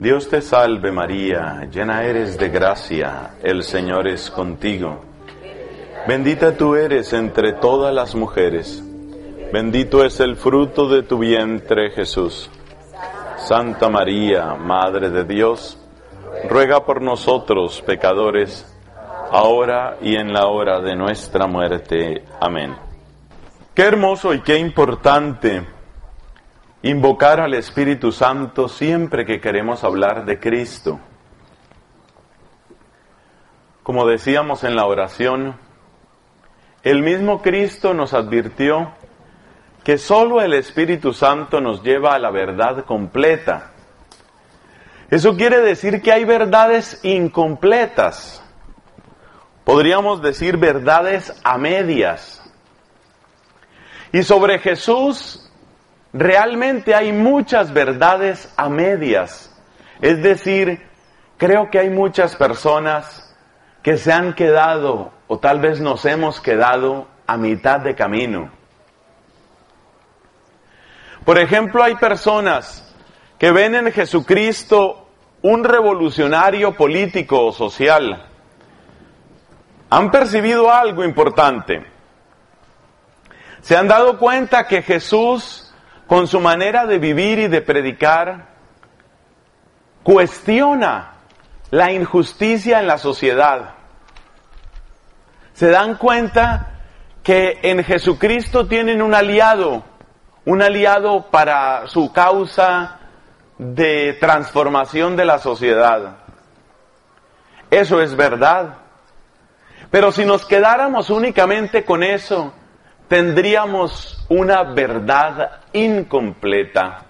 Dios te salve María, llena eres de gracia, el Señor es contigo. Bendita tú eres entre todas las mujeres, bendito es el fruto de tu vientre Jesús. Santa María, Madre de Dios, ruega por nosotros pecadores, ahora y en la hora de nuestra muerte. Amén. Qué hermoso y qué importante invocar al Espíritu Santo siempre que queremos hablar de Cristo. Como decíamos en la oración, el mismo Cristo nos advirtió que solo el Espíritu Santo nos lleva a la verdad completa. Eso quiere decir que hay verdades incompletas. Podríamos decir verdades a medias. Y sobre Jesús realmente hay muchas verdades a medias. Es decir, creo que hay muchas personas que se han quedado, o tal vez nos hemos quedado, a mitad de camino. Por ejemplo, hay personas que ven en Jesucristo un revolucionario político o social. Han percibido algo importante. Se han dado cuenta que Jesús, con su manera de vivir y de predicar, cuestiona la injusticia en la sociedad. Se dan cuenta que en Jesucristo tienen un aliado para su causa de transformación de la sociedad. Eso es verdad. Pero si nos quedáramos únicamente con eso, tendríamos una verdad incompleta.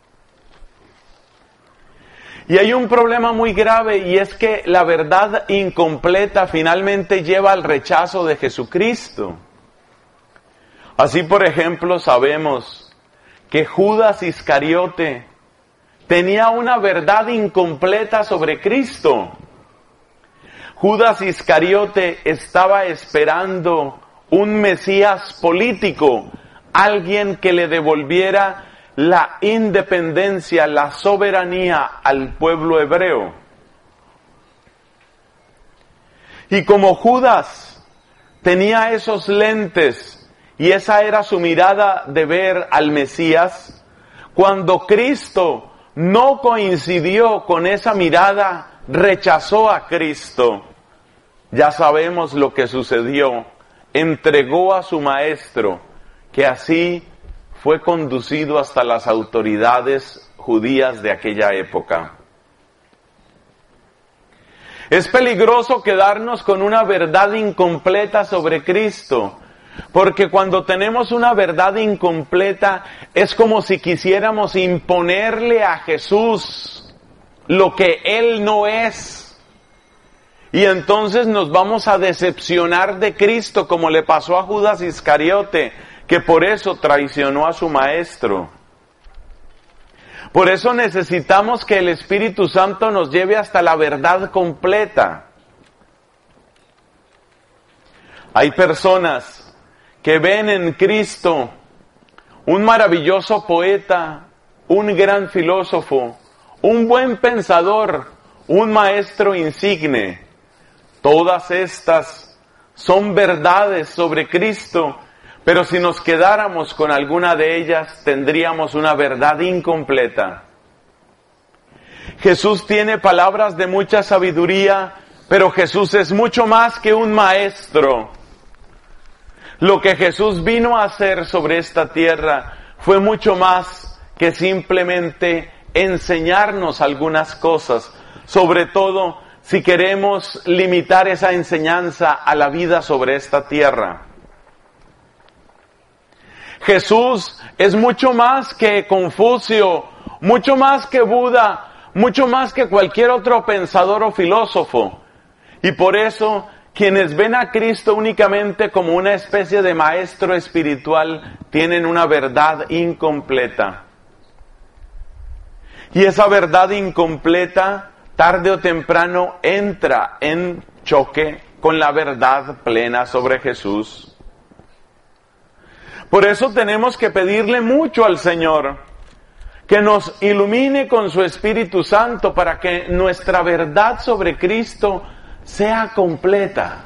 Y hay un problema muy grave, y es que la verdad incompleta finalmente lleva al rechazo de Jesucristo. Así, por ejemplo, sabemos que Judas Iscariote tenía una verdad incompleta sobre Cristo. Judas Iscariote estaba esperando un Mesías político, alguien que le devolviera la independencia, la soberanía al pueblo hebreo. Y como Judas tenía esos lentes y esa era su mirada de ver al Mesías, cuando Cristo no coincidió con esa mirada, rechazó a Cristo. Ya sabemos lo que sucedió. Entregó a su maestro, que así fue conducido hasta las autoridades judías de aquella época. Es peligroso quedarnos con una verdad incompleta sobre Cristo, porque cuando tenemos una verdad incompleta es como si quisiéramos imponerle a Jesús lo que Él no es. Y entonces nos vamos a decepcionar de Cristo, como le pasó a Judas Iscariote, que por eso traicionó a su maestro. Por eso necesitamos que el Espíritu Santo nos lleve hasta la verdad completa. Hay personas que ven en Cristo un maravilloso poeta, un gran filósofo, un buen pensador, un maestro insigne. Todas estas son verdades sobre Cristo, pero si nos quedáramos con alguna de ellas, tendríamos una verdad incompleta. Jesús tiene palabras de mucha sabiduría, pero Jesús es mucho más que un maestro. Lo que Jesús vino a hacer sobre esta tierra fue mucho más que simplemente enseñarnos algunas cosas, sobre todo si queremos limitar esa enseñanza a la vida sobre esta tierra. Jesús es mucho más que Confucio, mucho más que Buda, mucho más que cualquier otro pensador o filósofo. Y por eso, quienes ven a Cristo únicamente como una especie de maestro espiritual, tienen una verdad incompleta. Y esa verdad incompleta, tarde o temprano, entra en choque con la verdad plena sobre Jesús. Por eso tenemos que pedirle mucho al Señor, que nos ilumine con su Espíritu Santo para que nuestra verdad sobre Cristo sea completa.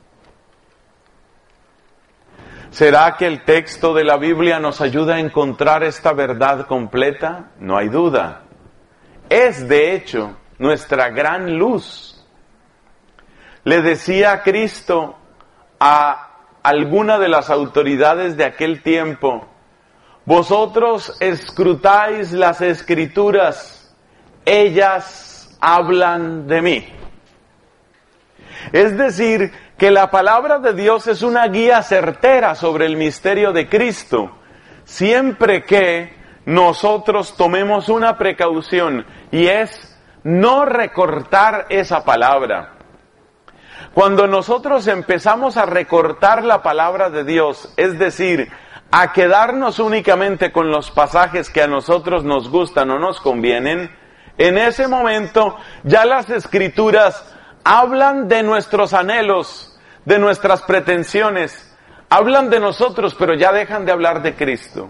¿Será que el texto de la Biblia nos ayuda a encontrar esta verdad completa? No hay duda. Es, de hecho, nuestra gran luz. Le decía Cristo a alguna de las autoridades de aquel tiempo: vosotros escrutáis las Escrituras, ellas hablan de mí. Es decir, que la palabra de Dios es una guía certera sobre el misterio de Cristo, siempre que nosotros tomemos una precaución, y es no recortar esa palabra. Cuando nosotros empezamos a recortar la palabra de Dios, es decir, a quedarnos únicamente con los pasajes que a nosotros nos gustan o nos convienen, en ese momento ya las Escrituras hablan de nuestros anhelos, de nuestras pretensiones, hablan de nosotros, pero ya dejan de hablar de Cristo.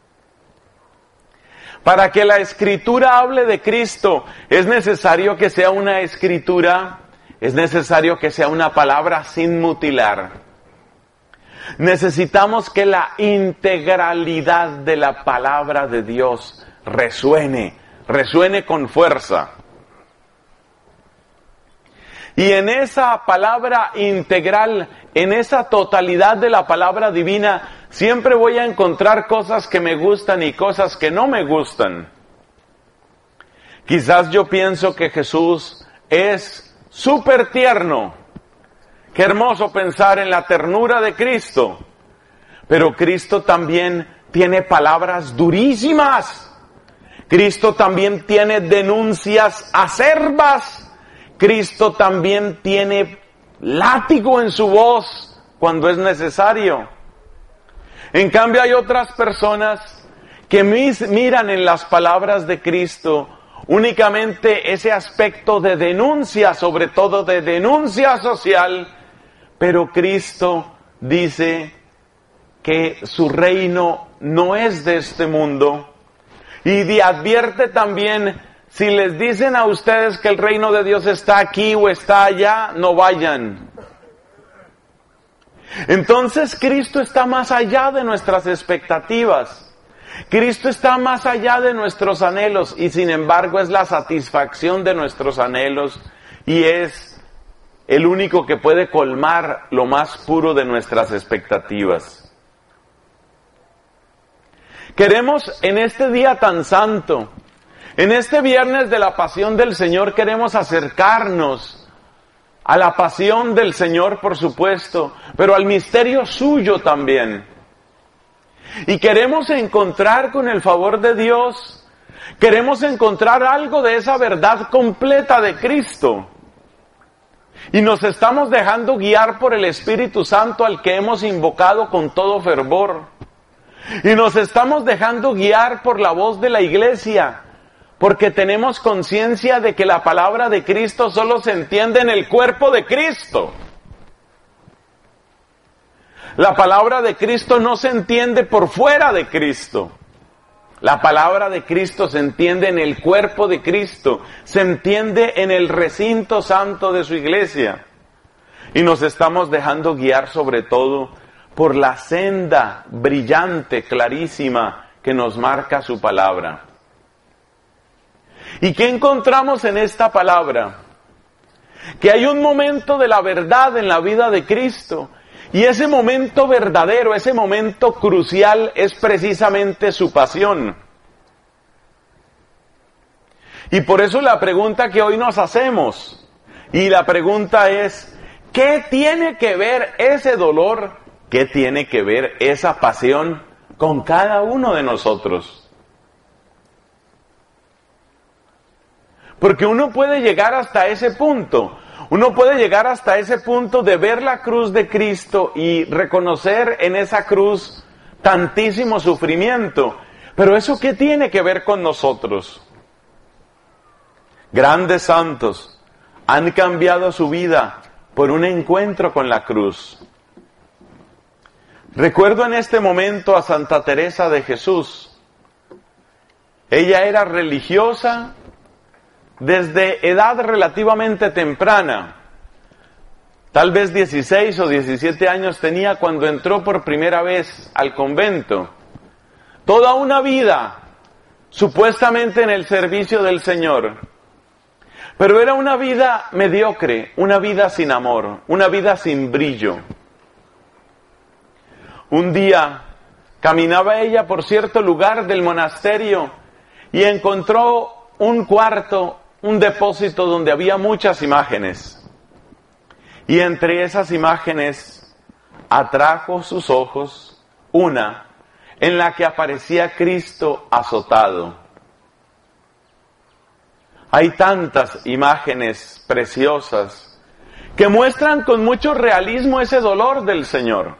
Para que la Escritura hable de Cristo, es necesario que sea una Escritura, es necesario que sea una palabra sin mutilar. Necesitamos que la integralidad de la palabra de Dios resuene con fuerza. Y en esa palabra integral, en esa totalidad de la palabra divina, siempre voy a encontrar cosas que me gustan y cosas que no me gustan. Quizás yo pienso que Jesús es súper tierno. Qué hermoso pensar en la ternura de Cristo. Pero Cristo también tiene palabras durísimas. Cristo también tiene denuncias acerbas. Cristo también tiene látigo en su voz cuando es necesario. En cambio hay otras personas que miran en las palabras de Cristo únicamente ese aspecto de denuncia, sobre todo de denuncia social, pero Cristo dice que su reino no es de este mundo, y advierte también: si les dicen a ustedes que el reino de Dios está aquí o está allá, no vayan. Entonces Cristo está más allá de nuestras expectativas. Cristo está más allá de nuestros anhelos, y sin embargo es la satisfacción de nuestros anhelos y es el único que puede colmar lo más puro de nuestras expectativas. Queremos en este día tan santo, en este viernes de la pasión del Señor, queremos acercarnos a la pasión del Señor, por supuesto, pero al misterio suyo también. Y queremos encontrar con el favor de Dios, queremos encontrar algo de esa verdad completa de Cristo. Y nos estamos dejando guiar por el Espíritu Santo al que hemos invocado con todo fervor. Y nos estamos dejando guiar por la voz de la Iglesia, porque tenemos conciencia de que la palabra de Cristo solo se entiende en el cuerpo de Cristo. La palabra de Cristo no se entiende por fuera de Cristo. La palabra de Cristo se entiende en el cuerpo de Cristo, se entiende en el recinto santo de su iglesia. Y nos estamos dejando guiar sobre todo por la senda brillante, clarísima, que nos marca su palabra. ¿Y qué encontramos en esta palabra? Que hay un momento de la verdad en la vida de Cristo, y ese momento verdadero, ese momento crucial es precisamente su pasión. Y por eso la pregunta que hoy nos hacemos, y la pregunta es: ¿qué tiene que ver ese dolor? ¿Qué tiene que ver esa pasión con cada uno de nosotros? Porque uno puede llegar hasta ese punto. Uno puede llegar hasta ese punto de ver la cruz de Cristo y reconocer en esa cruz tantísimo sufrimiento. Pero ¿eso qué tiene que ver con nosotros? Grandes santos han cambiado su vida por un encuentro con la cruz. Recuerdo en este momento a Santa Teresa de Jesús. Ella era religiosa desde edad relativamente temprana. Tal vez 16 o 17 años tenía cuando entró por primera vez al convento. Toda una vida, supuestamente en el servicio del Señor. Pero era una vida mediocre, una vida sin amor, una vida sin brillo. Un día caminaba ella por cierto lugar del monasterio y encontró un cuarto, un depósito donde había muchas imágenes. Y entre esas imágenes atrajo sus ojos una en la que aparecía Cristo azotado. Hay tantas imágenes preciosas que muestran con mucho realismo ese dolor del Señor.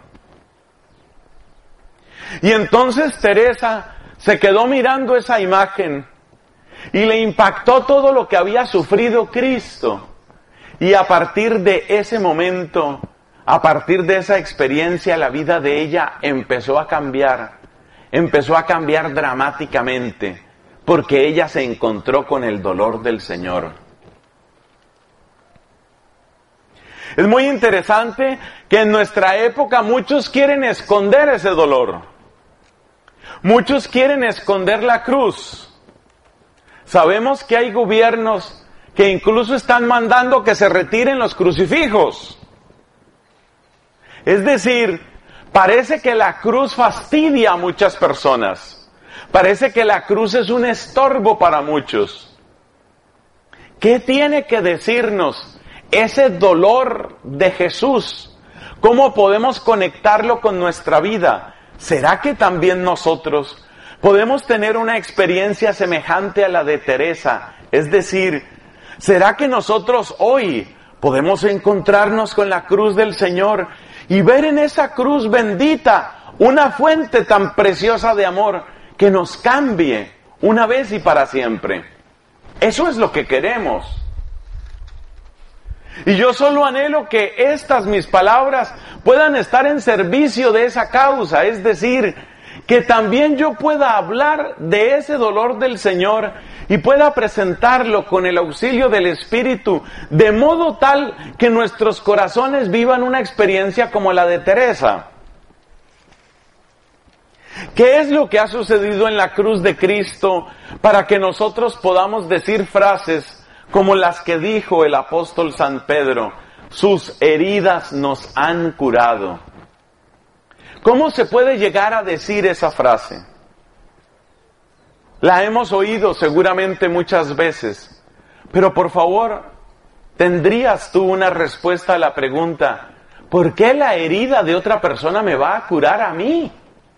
Y entonces Teresa se quedó mirando esa imagen y le impactó todo lo que había sufrido Cristo. Y a partir de ese momento, a partir de esa experiencia, la vida de ella empezó a cambiar dramáticamente, porque ella se encontró con el dolor del Señor. Es muy interesante que en nuestra época muchos quieren esconder ese dolor. Muchos quieren esconder la cruz. Sabemos que hay gobiernos que incluso están mandando que se retiren los crucifijos. Es decir, parece que la cruz fastidia a muchas personas. Parece que la cruz es un estorbo para muchos. ¿Qué tiene que decirnos ese dolor de Jesús? ¿Cómo podemos conectarlo con nuestra vida? ¿Será que también nosotros podemos tener una experiencia semejante a la de Teresa? Es decir, ¿será que nosotros hoy podemos encontrarnos con la cruz del Señor y ver en esa cruz bendita una fuente tan preciosa de amor que nos cambie una vez y para siempre? Eso es lo que queremos. Y yo solo anhelo que estas mis palabras puedan estar en servicio de esa causa, es decir, que también yo pueda hablar de ese dolor del Señor y pueda presentarlo con el auxilio del Espíritu, de modo tal que nuestros corazones vivan una experiencia como la de Teresa. ¿Qué es lo que ha sucedido en la cruz de Cristo para que nosotros podamos decir frases como las que dijo el apóstol San Pedro? Sus heridas nos han curado. ¿Cómo se puede llegar a decir esa frase? La hemos oído seguramente muchas veces, pero por favor, ¿tendrías tú una respuesta a la pregunta, ¿por qué la herida de otra persona me va a curar a mí?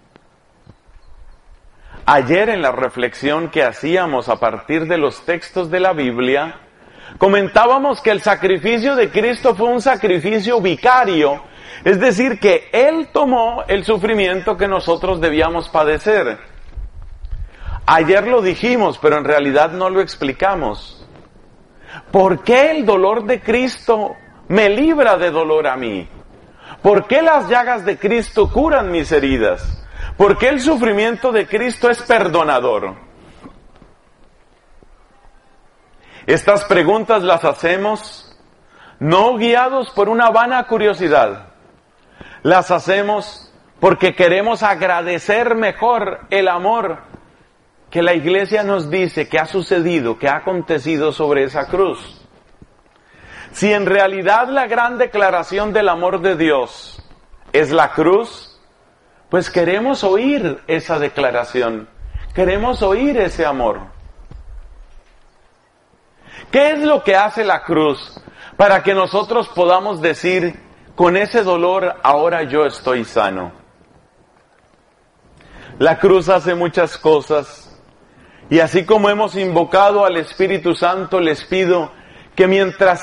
Ayer en la reflexión que hacíamos a partir de los textos de la Biblia, comentábamos que el sacrificio de Cristo fue un sacrificio vicario, es decir, que Él tomó el sufrimiento que nosotros debíamos padecer. Ayer lo dijimos, pero en realidad no lo explicamos. ¿Por qué el dolor de Cristo me libra de dolor a mí? ¿Por qué las llagas de Cristo curan mis heridas? ¿Por qué el sufrimiento de Cristo es perdonador? Estas preguntas las hacemos no guiados por una vana curiosidad. Las hacemos porque queremos agradecer mejor el amor que la Iglesia nos dice que ha sucedido, que ha acontecido sobre esa cruz. Si en realidad la gran declaración del amor de Dios es la cruz, pues queremos oír esa declaración, queremos oír ese amor. ¿Qué es lo que hace la cruz para que nosotros podamos decir, con ese dolor ahora yo estoy sano? La cruz hace muchas cosas, y así como hemos invocado al Espíritu Santo, les pido que mientras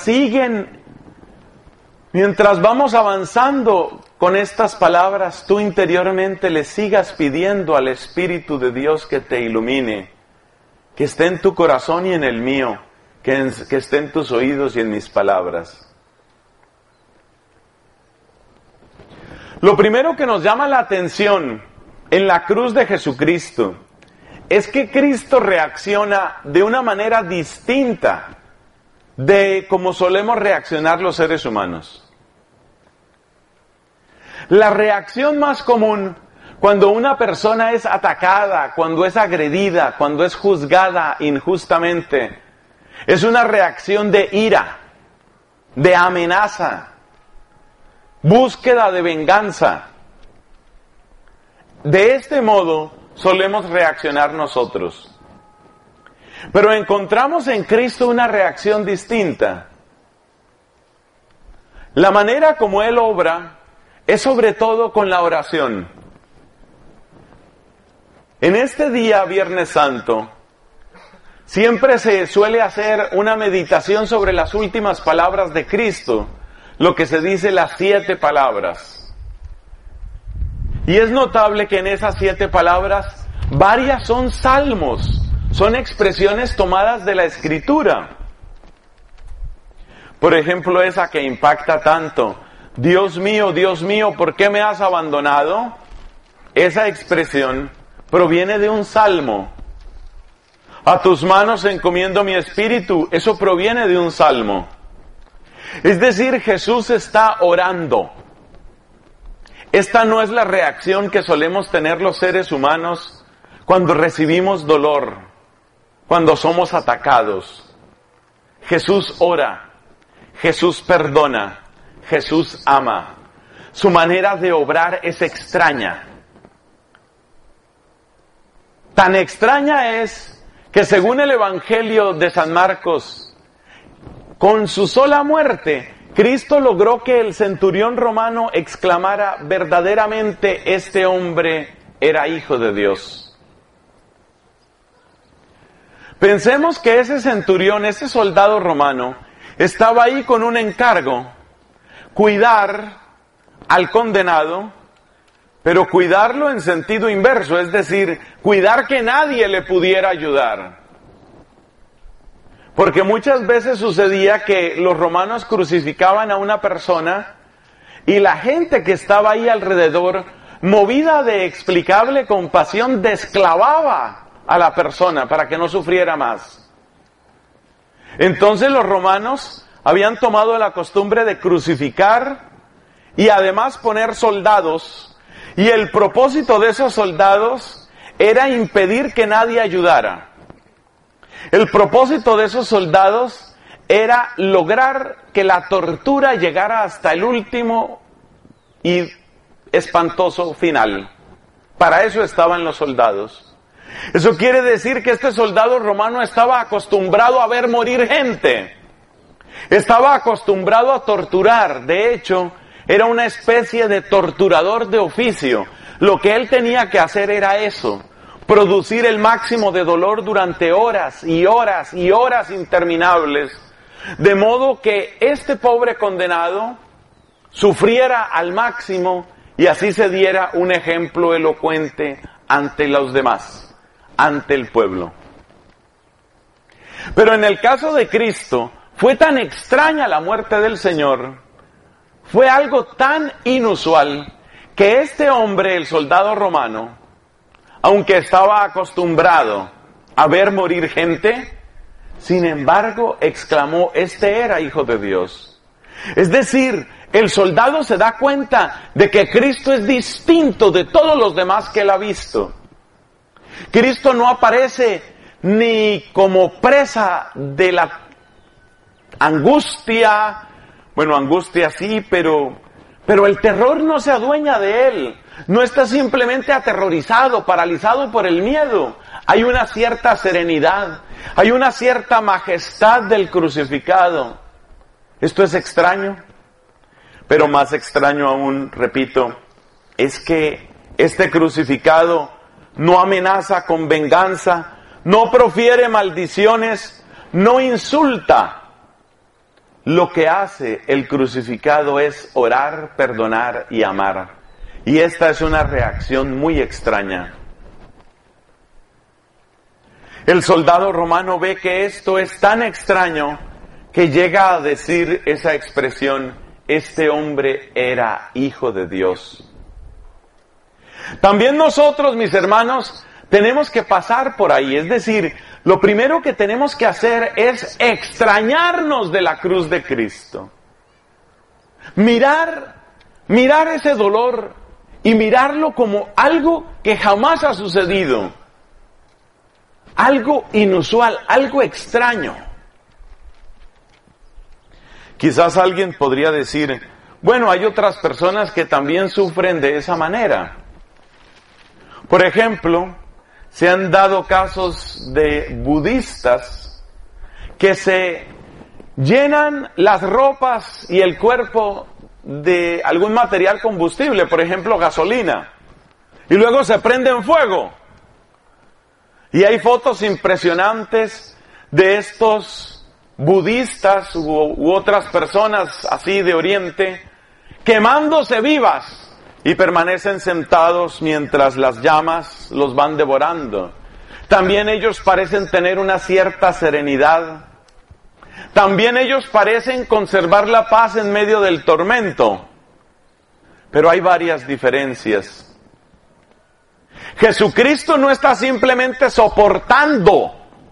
vamos avanzando con estas palabras, tú interiormente le sigas pidiendo al Espíritu de Dios que te ilumine, que esté en tu corazón y en el mío, que esté en tus oídos y en mis palabras. Lo primero que nos llama la atención en la cruz de Jesucristo es que Cristo reacciona de una manera distinta de cómo solemos reaccionar los seres humanos. La reacción más común cuando una persona es atacada, cuando es agredida, cuando es juzgada injustamente, es una reacción de ira, de amenaza, búsqueda de venganza. De este modo solemos reaccionar nosotros. Pero encontramos en Cristo una reacción distinta. La manera como Él obra es sobre todo con la oración. En este día, Viernes Santo, siempre se suele hacer una meditación sobre las últimas palabras de Cristo, lo que se dice las 7 palabras. Y es notable que en esas 7 palabras, varias son salmos, son expresiones tomadas de la Escritura. Por ejemplo, esa que impacta tanto: Dios mío, ¿por qué me has abandonado? Esa expresión proviene de un salmo. A tus manos encomiendo mi espíritu, eso proviene de un salmo. Es decir, Jesús está orando. Esta no es la reacción que solemos tener los seres humanos cuando recibimos dolor, cuando somos atacados. Jesús ora, Jesús perdona, Jesús ama. Su manera de obrar es extraña. Tan extraña es que según el Evangelio de San Marcos, con su sola muerte, Cristo logró que el centurión romano exclamara: verdaderamente este hombre era hijo de Dios. Pensemos que ese centurión, ese soldado romano, estaba ahí con un encargo: cuidar al condenado, pero cuidarlo en sentido inverso, es decir, cuidar que nadie le pudiera ayudar. Porque muchas veces sucedía que los romanos crucificaban a una persona y la gente que estaba ahí alrededor, movida de explicable compasión, desclavaba a la persona para que no sufriera más. Entonces los romanos habían tomado la costumbre de crucificar y además poner soldados, y el propósito de esos soldados era impedir que nadie ayudara. El propósito de esos soldados era lograr que la tortura llegara hasta el último y espantoso final. Para eso estaban los soldados. Eso quiere decir que este soldado romano estaba acostumbrado a ver morir gente. Estaba acostumbrado a torturar. De hecho, era una especie de torturador de oficio. Lo que él tenía que hacer era eso: producir el máximo de dolor durante horas y horas y horas interminables, de modo que este pobre condenado sufriera al máximo y así se diera un ejemplo elocuente ante los demás, ante el pueblo. Pero en el caso de Cristo, fue tan extraña la muerte del Señor, fue algo tan inusual, que este hombre, el soldado romano, aunque estaba acostumbrado a ver morir gente, sin embargo exclamó: este era hijo de Dios. Es decir, el soldado se da cuenta de que Cristo es distinto de todos los demás que él ha visto. Cristo no aparece ni como presa de la angustia, bueno, angustia sí, pero el terror no se adueña de él. No está simplemente aterrorizado, paralizado por el miedo. Hay una cierta serenidad, hay una cierta majestad del crucificado. Esto es extraño, pero más extraño aún, repito, es que este crucificado no amenaza con venganza, no profiere maldiciones, no insulta. Lo que hace el crucificado es orar, perdonar y amar. Y esta es una reacción muy extraña. El soldado romano ve que esto es tan extraño que llega a decir esa expresión: este hombre era hijo de Dios. También nosotros, mis hermanos, tenemos que pasar por ahí. Es decir, lo primero que tenemos que hacer es extrañarnos de la cruz de Cristo. Mirar ese dolor y mirarlo como algo que jamás ha sucedido. Algo inusual, algo extraño. Quizás alguien podría decir, bueno, hay otras personas que también sufren de esa manera. Por ejemplo, se han dado casos de budistas que se llenan las ropas y el cuerpo de algún material combustible, por ejemplo, gasolina, y luego se prenden fuego. Y hay fotos impresionantes de estos budistas u otras personas así de Oriente quemándose vivas y permanecen sentados mientras las llamas los van devorando. También ellos parecen tener una cierta serenidad. También ellos parecen conservar la paz en medio del tormento. Pero hay varias diferencias. Jesucristo no está simplemente soportando.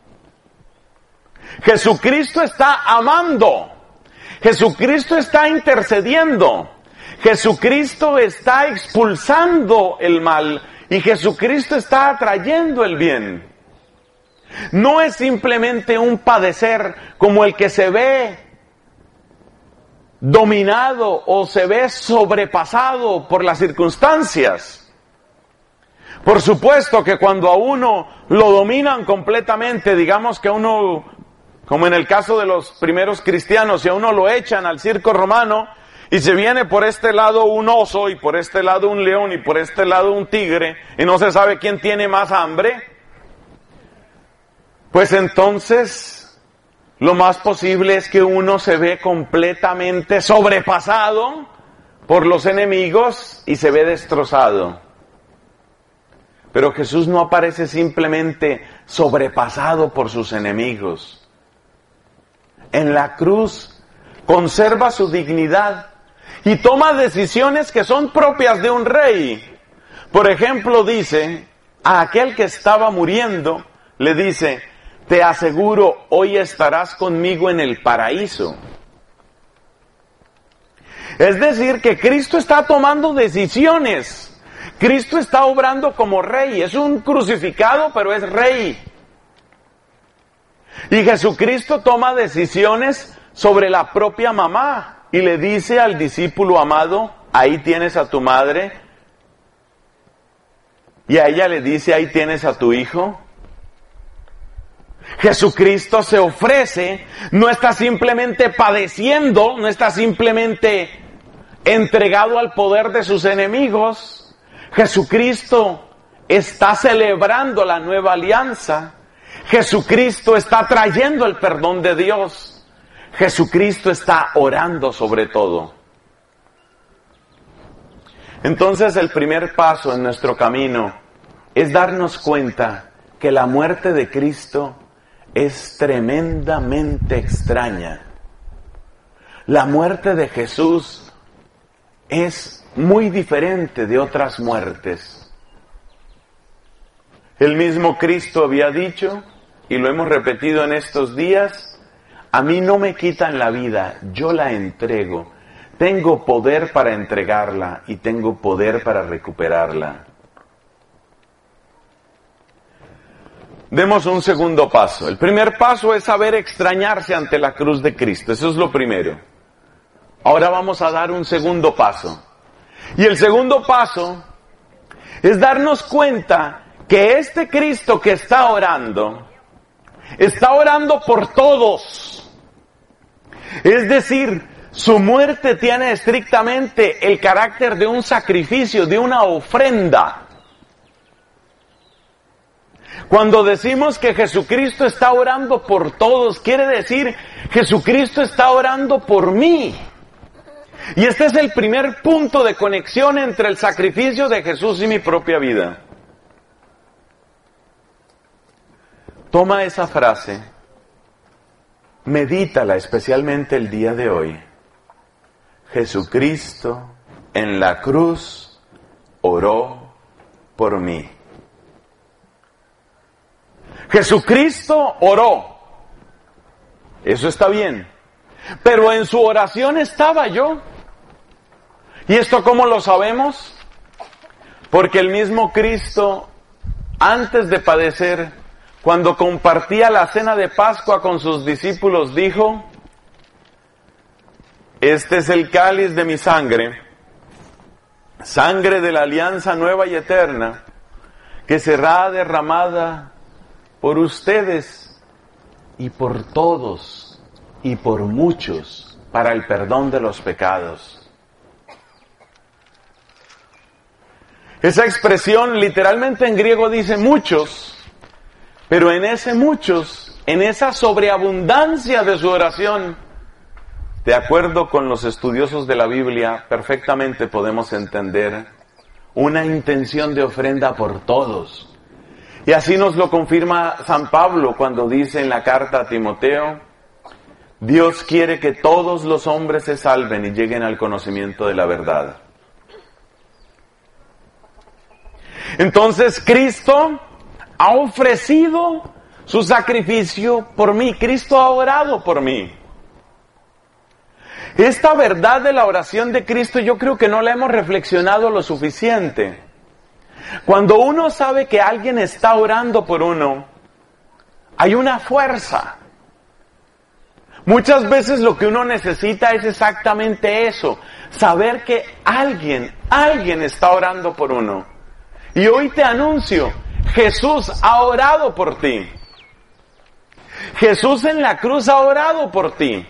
Jesucristo está amando. Jesucristo está intercediendo. Jesucristo está expulsando el mal y Jesucristo está atrayendo el bien. No es simplemente un padecer como el que se ve dominado o se ve sobrepasado por las circunstancias. Por supuesto que cuando a uno lo dominan completamente, digamos que a uno, como en el caso de los primeros cristianos, si a uno lo echan al circo romano y se viene por este lado un oso y por este lado un león y por este lado un tigre y no se sabe quién tiene más hambre, pues entonces lo más posible es que uno se ve completamente sobrepasado por los enemigos y se ve destrozado. Pero Jesús no aparece simplemente sobrepasado por sus enemigos. En la cruz conserva su dignidad y toma decisiones que son propias de un rey. Por ejemplo, dice, a aquel que estaba muriendo, le dice, te aseguro, hoy estarás conmigo en el paraíso. Es decir, que Cristo está tomando decisiones. Cristo está obrando como rey. Es un crucificado, pero es rey. Y Jesucristo toma decisiones sobre la propia mamá y le dice al discípulo amado, ahí tienes a tu madre. Y a ella le dice, ahí tienes a tu hijo. Jesucristo se ofrece, no está simplemente padeciendo, no está simplemente entregado al poder de sus enemigos. Jesucristo está celebrando la nueva alianza. Jesucristo está trayendo el perdón de Dios. Jesucristo está orando sobre todo. Entonces el primer paso en nuestro camino es darnos cuenta que la muerte de Cristo es tremendamente extraña. La muerte de Jesús es muy diferente de otras muertes. El mismo Cristo había dicho, y lo hemos repetido en estos días, a mí no me quitan la vida, yo la entrego. Tengo poder para entregarla y tengo poder para recuperarla. Demos un segundo paso. El primer paso es saber extrañarse ante la cruz de Cristo. Eso es lo primero. Ahora vamos a dar un segundo paso. Y el segundo paso es darnos cuenta que este Cristo que está orando por todos. Es decir, su muerte tiene estrictamente el carácter de un sacrificio, de una ofrenda. Cuando decimos que Jesucristo está orando por todos, quiere decir, Jesucristo está orando por mí. Y este es el primer punto de conexión entre el sacrificio de Jesús y mi propia vida. Toma esa frase, medítala especialmente el día de hoy. Jesucristo en la cruz oró por mí. Jesucristo oró. Eso está bien. Pero en su oración estaba yo. ¿Y esto cómo lo sabemos? Porque el mismo Cristo, antes de padecer, cuando compartía la cena de Pascua con sus discípulos, dijo: este es el cáliz de mi sangre, sangre de la alianza nueva y eterna, que será derramada por ustedes y por todos y por muchos para el perdón de los pecados. Esa expresión literalmente en griego dice muchos, pero en ese muchos, en esa sobreabundancia de su oración, de acuerdo con los estudiosos de la Biblia, perfectamente podemos entender una intención de ofrenda por todos. Y así nos lo confirma San Pablo cuando dice en la carta a Timoteo: Dios quiere que todos los hombres se salven y lleguen al conocimiento de la verdad. Entonces Cristo ha ofrecido su sacrificio por mí. Cristo ha orado por mí. Esta verdad de la oración de Cristo yo creo que no la hemos reflexionado lo suficiente. Cuando uno sabe que alguien está orando por uno, hay una fuerza. Muchas veces lo que uno necesita es exactamente eso, saber que alguien está orando por uno. Y hoy te anuncio, Jesús ha orado por ti. Jesús en la cruz ha orado por ti.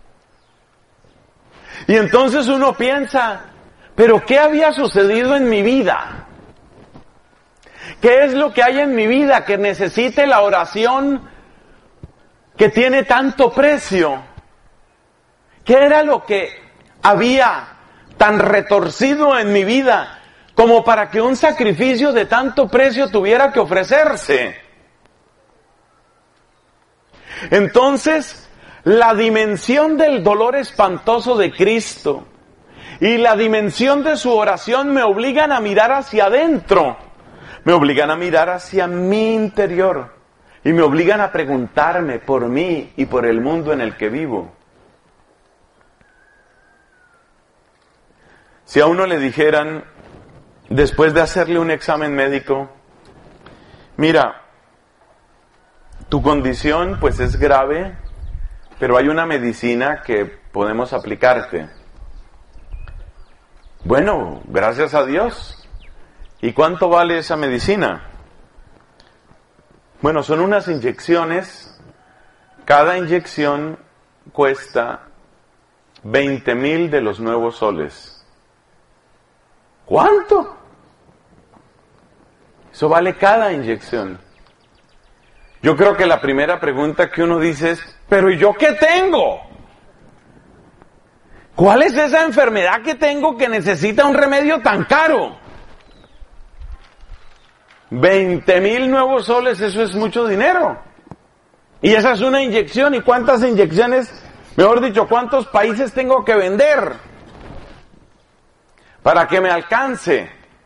Y entonces uno piensa, ¿pero qué había sucedido en mi vida? ¿Qué es lo que hay en mi vida que necesite la oración que tiene tanto precio? ¿Qué era lo que había tan retorcido en mi vida como para que un sacrificio de tanto precio tuviera que ofrecerse? Entonces, la dimensión del dolor espantoso de Cristo y la dimensión de su oración me obligan a mirar hacia adentro, me obligan a mirar hacia mi interior y me obligan a preguntarme por mí y por el mundo en el que vivo. Si a uno le dijeran, después de hacerle un examen médico, mira, tu condición pues es grave, pero hay una medicina que podemos aplicarte. Bueno, gracias a Dios. ¿Y cuánto vale esa medicina? Bueno, son unas inyecciones. Cada inyección cuesta 20,000 de los nuevos soles. ¿Cuánto? Eso vale cada inyección. Yo creo que la primera pregunta que uno dice es, ¿pero yo qué tengo? ¿Cuál es esa enfermedad que tengo que necesita un remedio tan caro? 20,000 nuevos soles, eso es mucho dinero. Y esa es una inyección. ¿Y cuántas inyecciones, mejor dicho, cuántos países tengo que vender para que me alcance?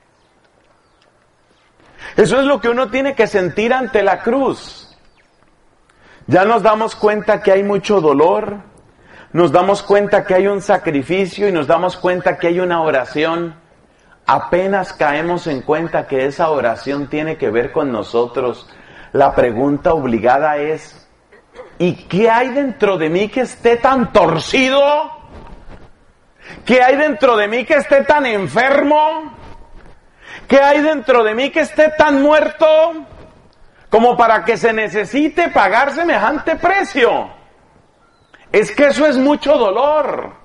Eso es lo que uno tiene que sentir ante la cruz. Ya nos damos cuenta que hay mucho dolor, nos damos cuenta que hay un sacrificio y nos damos cuenta que hay una oración. Apenas caemos en cuenta que esa oración tiene que ver con nosotros, la pregunta obligada es, ¿y qué hay dentro de mí que esté tan torcido? ¿Qué hay dentro de mí que esté tan enfermo? ¿Qué hay dentro de mí que esté tan muerto como para que se necesite pagar semejante precio? Es que eso es mucho dolor.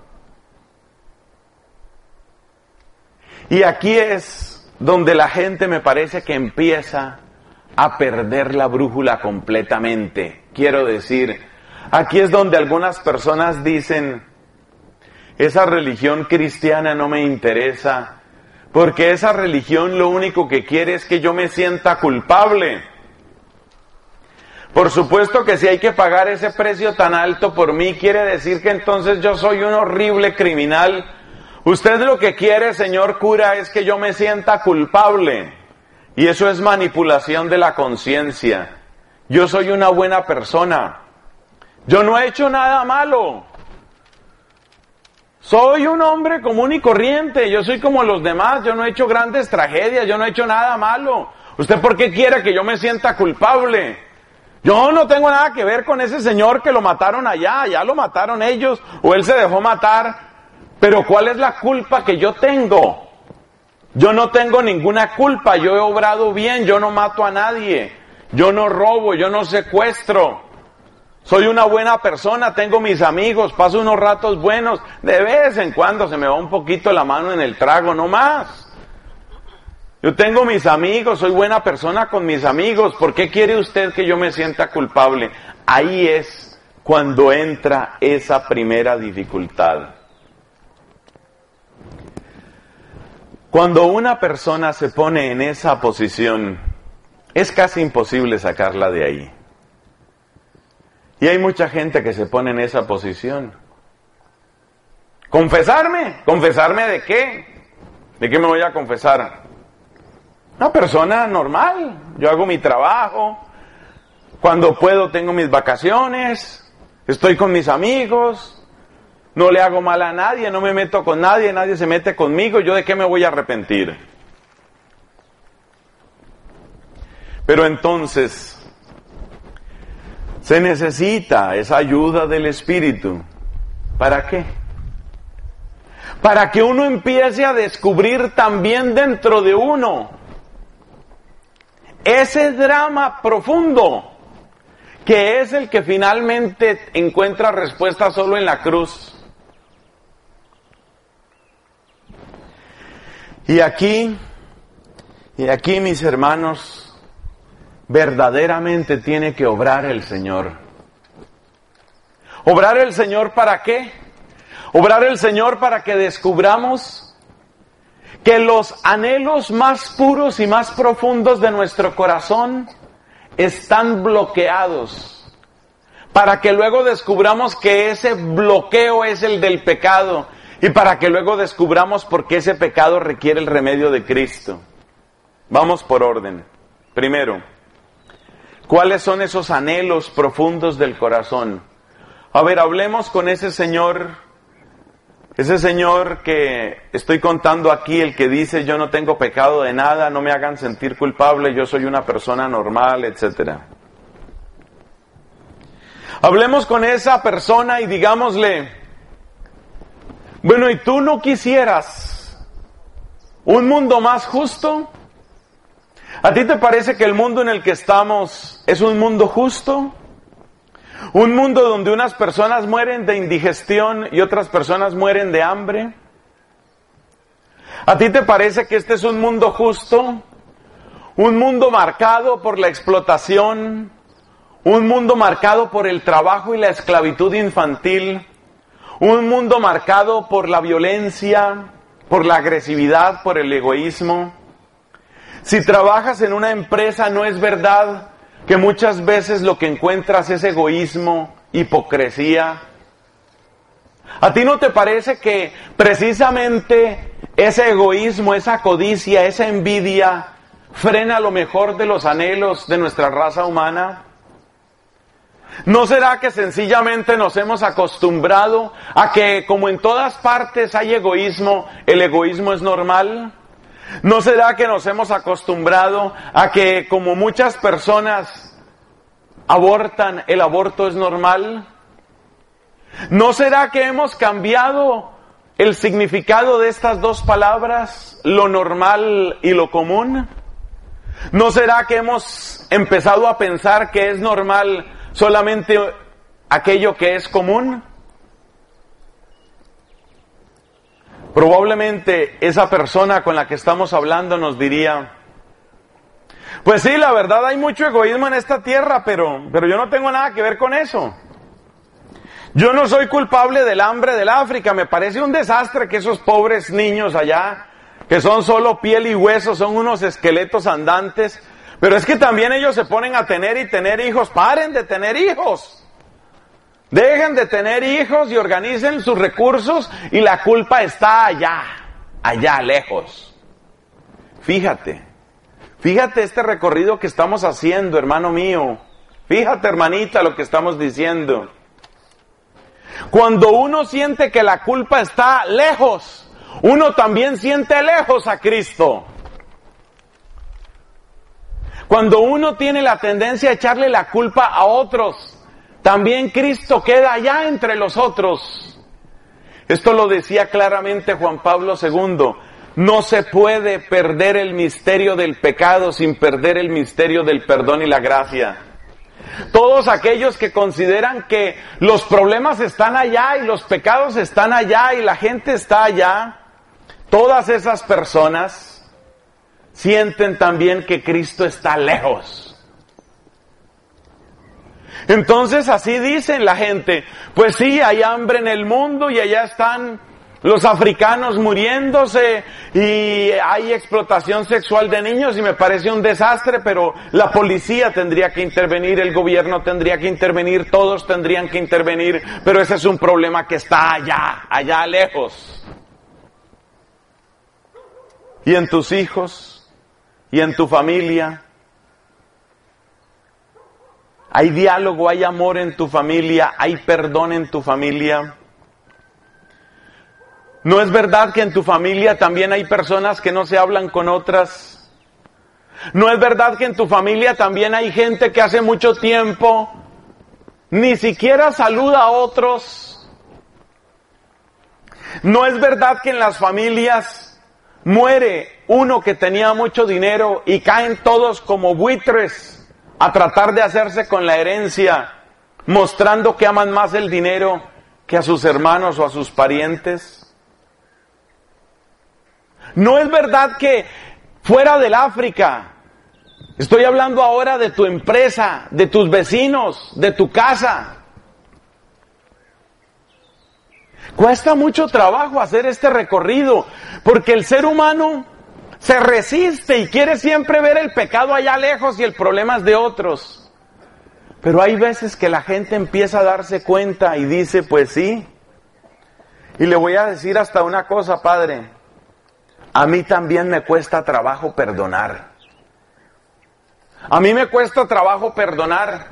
Y aquí es donde la gente me parece que empieza a perder la brújula completamente. Quiero decir, aquí es donde algunas personas dicen, esa religión cristiana no me interesa, porque esa religión lo único que quiere es que yo me sienta culpable. Por supuesto que si hay que pagar ese precio tan alto por mí, quiere decir que entonces yo soy un horrible criminal. Usted lo que quiere, señor cura, es que yo me sienta culpable. Y eso es manipulación de la conciencia. Yo soy una buena persona. Yo no he hecho nada malo. Soy un hombre común y corriente. Yo soy como los demás. Yo no he hecho grandes tragedias. Yo no he hecho nada malo. ¿Usted por qué quiere que yo me sienta culpable? Yo no tengo nada que ver con ese señor que lo mataron allá. Ya lo mataron ellos o él se dejó matar. Pero ¿cuál es la culpa que yo tengo? Yo no tengo ninguna culpa. Yo he obrado bien. Yo no mato a nadie. Yo no robo. Yo no secuestro. Soy una buena persona. Tengo mis amigos. Paso unos ratos buenos. De vez en cuando se me va un poquito la mano en el trago. No más. Yo tengo mis amigos, soy buena persona con mis amigos. ¿Por qué quiere usted que yo me sienta culpable? Ahí es cuando entra esa primera dificultad. Cuando una persona se pone en esa posición, es casi imposible sacarla de ahí. Y hay mucha gente que se pone en esa posición. ¿Confesarme? ¿Confesarme de qué? ¿De qué me voy a confesar? Una persona normal, yo hago mi trabajo, cuando puedo tengo mis vacaciones, estoy con mis amigos, no le hago mal a nadie, no me meto con nadie, nadie se mete conmigo, ¿yo de qué me voy a arrepentir? Pero entonces, se necesita esa ayuda del Espíritu. ¿Para qué? Para que uno empiece a descubrir también dentro de uno ese drama profundo, que es el que finalmente encuentra respuesta solo en la cruz. Y aquí, mis hermanos, verdaderamente tiene que obrar el Señor. ¿Obrar el Señor para qué? Obrar el Señor para que descubramos que los anhelos más puros y más profundos de nuestro corazón están bloqueados, para que luego descubramos que ese bloqueo es el del pecado, y para que luego descubramos por qué ese pecado requiere el remedio de Cristo. Vamos por orden. Primero, ¿cuáles son esos anhelos profundos del corazón? A ver, hablemos con ese señor que estoy contando aquí, el que dice yo no tengo pecado de nada, no me hagan sentir culpable, yo soy una persona normal, etc. Hablemos con esa persona y digámosle, bueno, ¿y tú no quisieras un mundo más justo? ¿A ti te parece que el mundo en el que estamos es un mundo justo? ¿Un mundo donde unas personas mueren de indigestión y otras personas mueren de hambre? ¿A ti te parece que este es un mundo justo? ¿Un mundo marcado por la explotación? ¿Un mundo marcado por el trabajo y la esclavitud infantil? ¿Un mundo marcado por la violencia, por la agresividad, por el egoísmo? Si trabajas en una empresa, ¿no es verdad que muchas veces lo que encuentras es egoísmo, hipocresía? ¿A ti no te parece que precisamente ese egoísmo, esa codicia, esa envidia frena lo mejor de los anhelos de nuestra raza humana? ¿No será que sencillamente nos hemos acostumbrado a que como en todas partes hay egoísmo, el egoísmo es normal? ¿No será que nos hemos acostumbrado a que como muchas personas abortan, el aborto es normal? ¿No será que hemos cambiado el significado de estas dos palabras, lo normal y lo común? ¿No será que hemos empezado a pensar que es normal solamente aquello que es común? Probablemente esa persona con la que estamos hablando nos diría, pues sí, la verdad hay mucho egoísmo en esta tierra, pero yo no tengo nada que ver con eso. Yo no soy culpable del hambre del África, me parece un desastre que esos pobres niños allá, que son solo piel y hueso, son unos esqueletos andantes, pero es que también ellos se ponen a tener y tener hijos. Paren de tener hijos. Dejen de tener hijos y organicen sus recursos y la culpa está allá lejos. Fíjate este recorrido que estamos haciendo, hermano mío. Fíjate, hermanita, lo que estamos diciendo. Cuando uno siente que la culpa está lejos, uno también siente lejos a Cristo. Cuando uno tiene la tendencia a echarle la culpa a otros, también Cristo queda allá entre los otros. Esto lo decía claramente Juan Pablo II. No se puede perder el misterio del pecado sin perder el misterio del perdón y la gracia. Todos aquellos que consideran que los problemas están allá y los pecados están allá y la gente está allá, todas esas personas sienten también que Cristo está lejos. Entonces así dicen la gente, pues sí, hay hambre en el mundo y allá están los africanos muriéndose y hay explotación sexual de niños y me parece un desastre, pero la policía tendría que intervenir, el gobierno tendría que intervenir, todos tendrían que intervenir, pero ese es un problema que está allá lejos. Y en tus hijos y en tu familia, hay diálogo, hay amor en tu familia, hay perdón en tu familia. ¿No es verdad que en tu familia también hay personas que no se hablan con otras? ¿No es verdad que en tu familia también hay gente que hace mucho tiempo ni siquiera saluda a otros? ¿No es verdad que en las familias muere uno que tenía mucho dinero y caen todos como buitres a tratar de hacerse con la herencia, mostrando que aman más el dinero que a sus hermanos o a sus parientes? ¿No es verdad que fuera del África, estoy hablando ahora de tu empresa, de tus vecinos, de tu casa, cuesta mucho trabajo hacer este recorrido, porque el ser humano se resiste y quiere siempre ver el pecado allá lejos y el problema es de otros? Pero hay veces que la gente empieza a darse cuenta y dice, pues sí. Y le voy a decir hasta una cosa, padre. A mí también me cuesta trabajo perdonar. A mí me cuesta trabajo perdonar.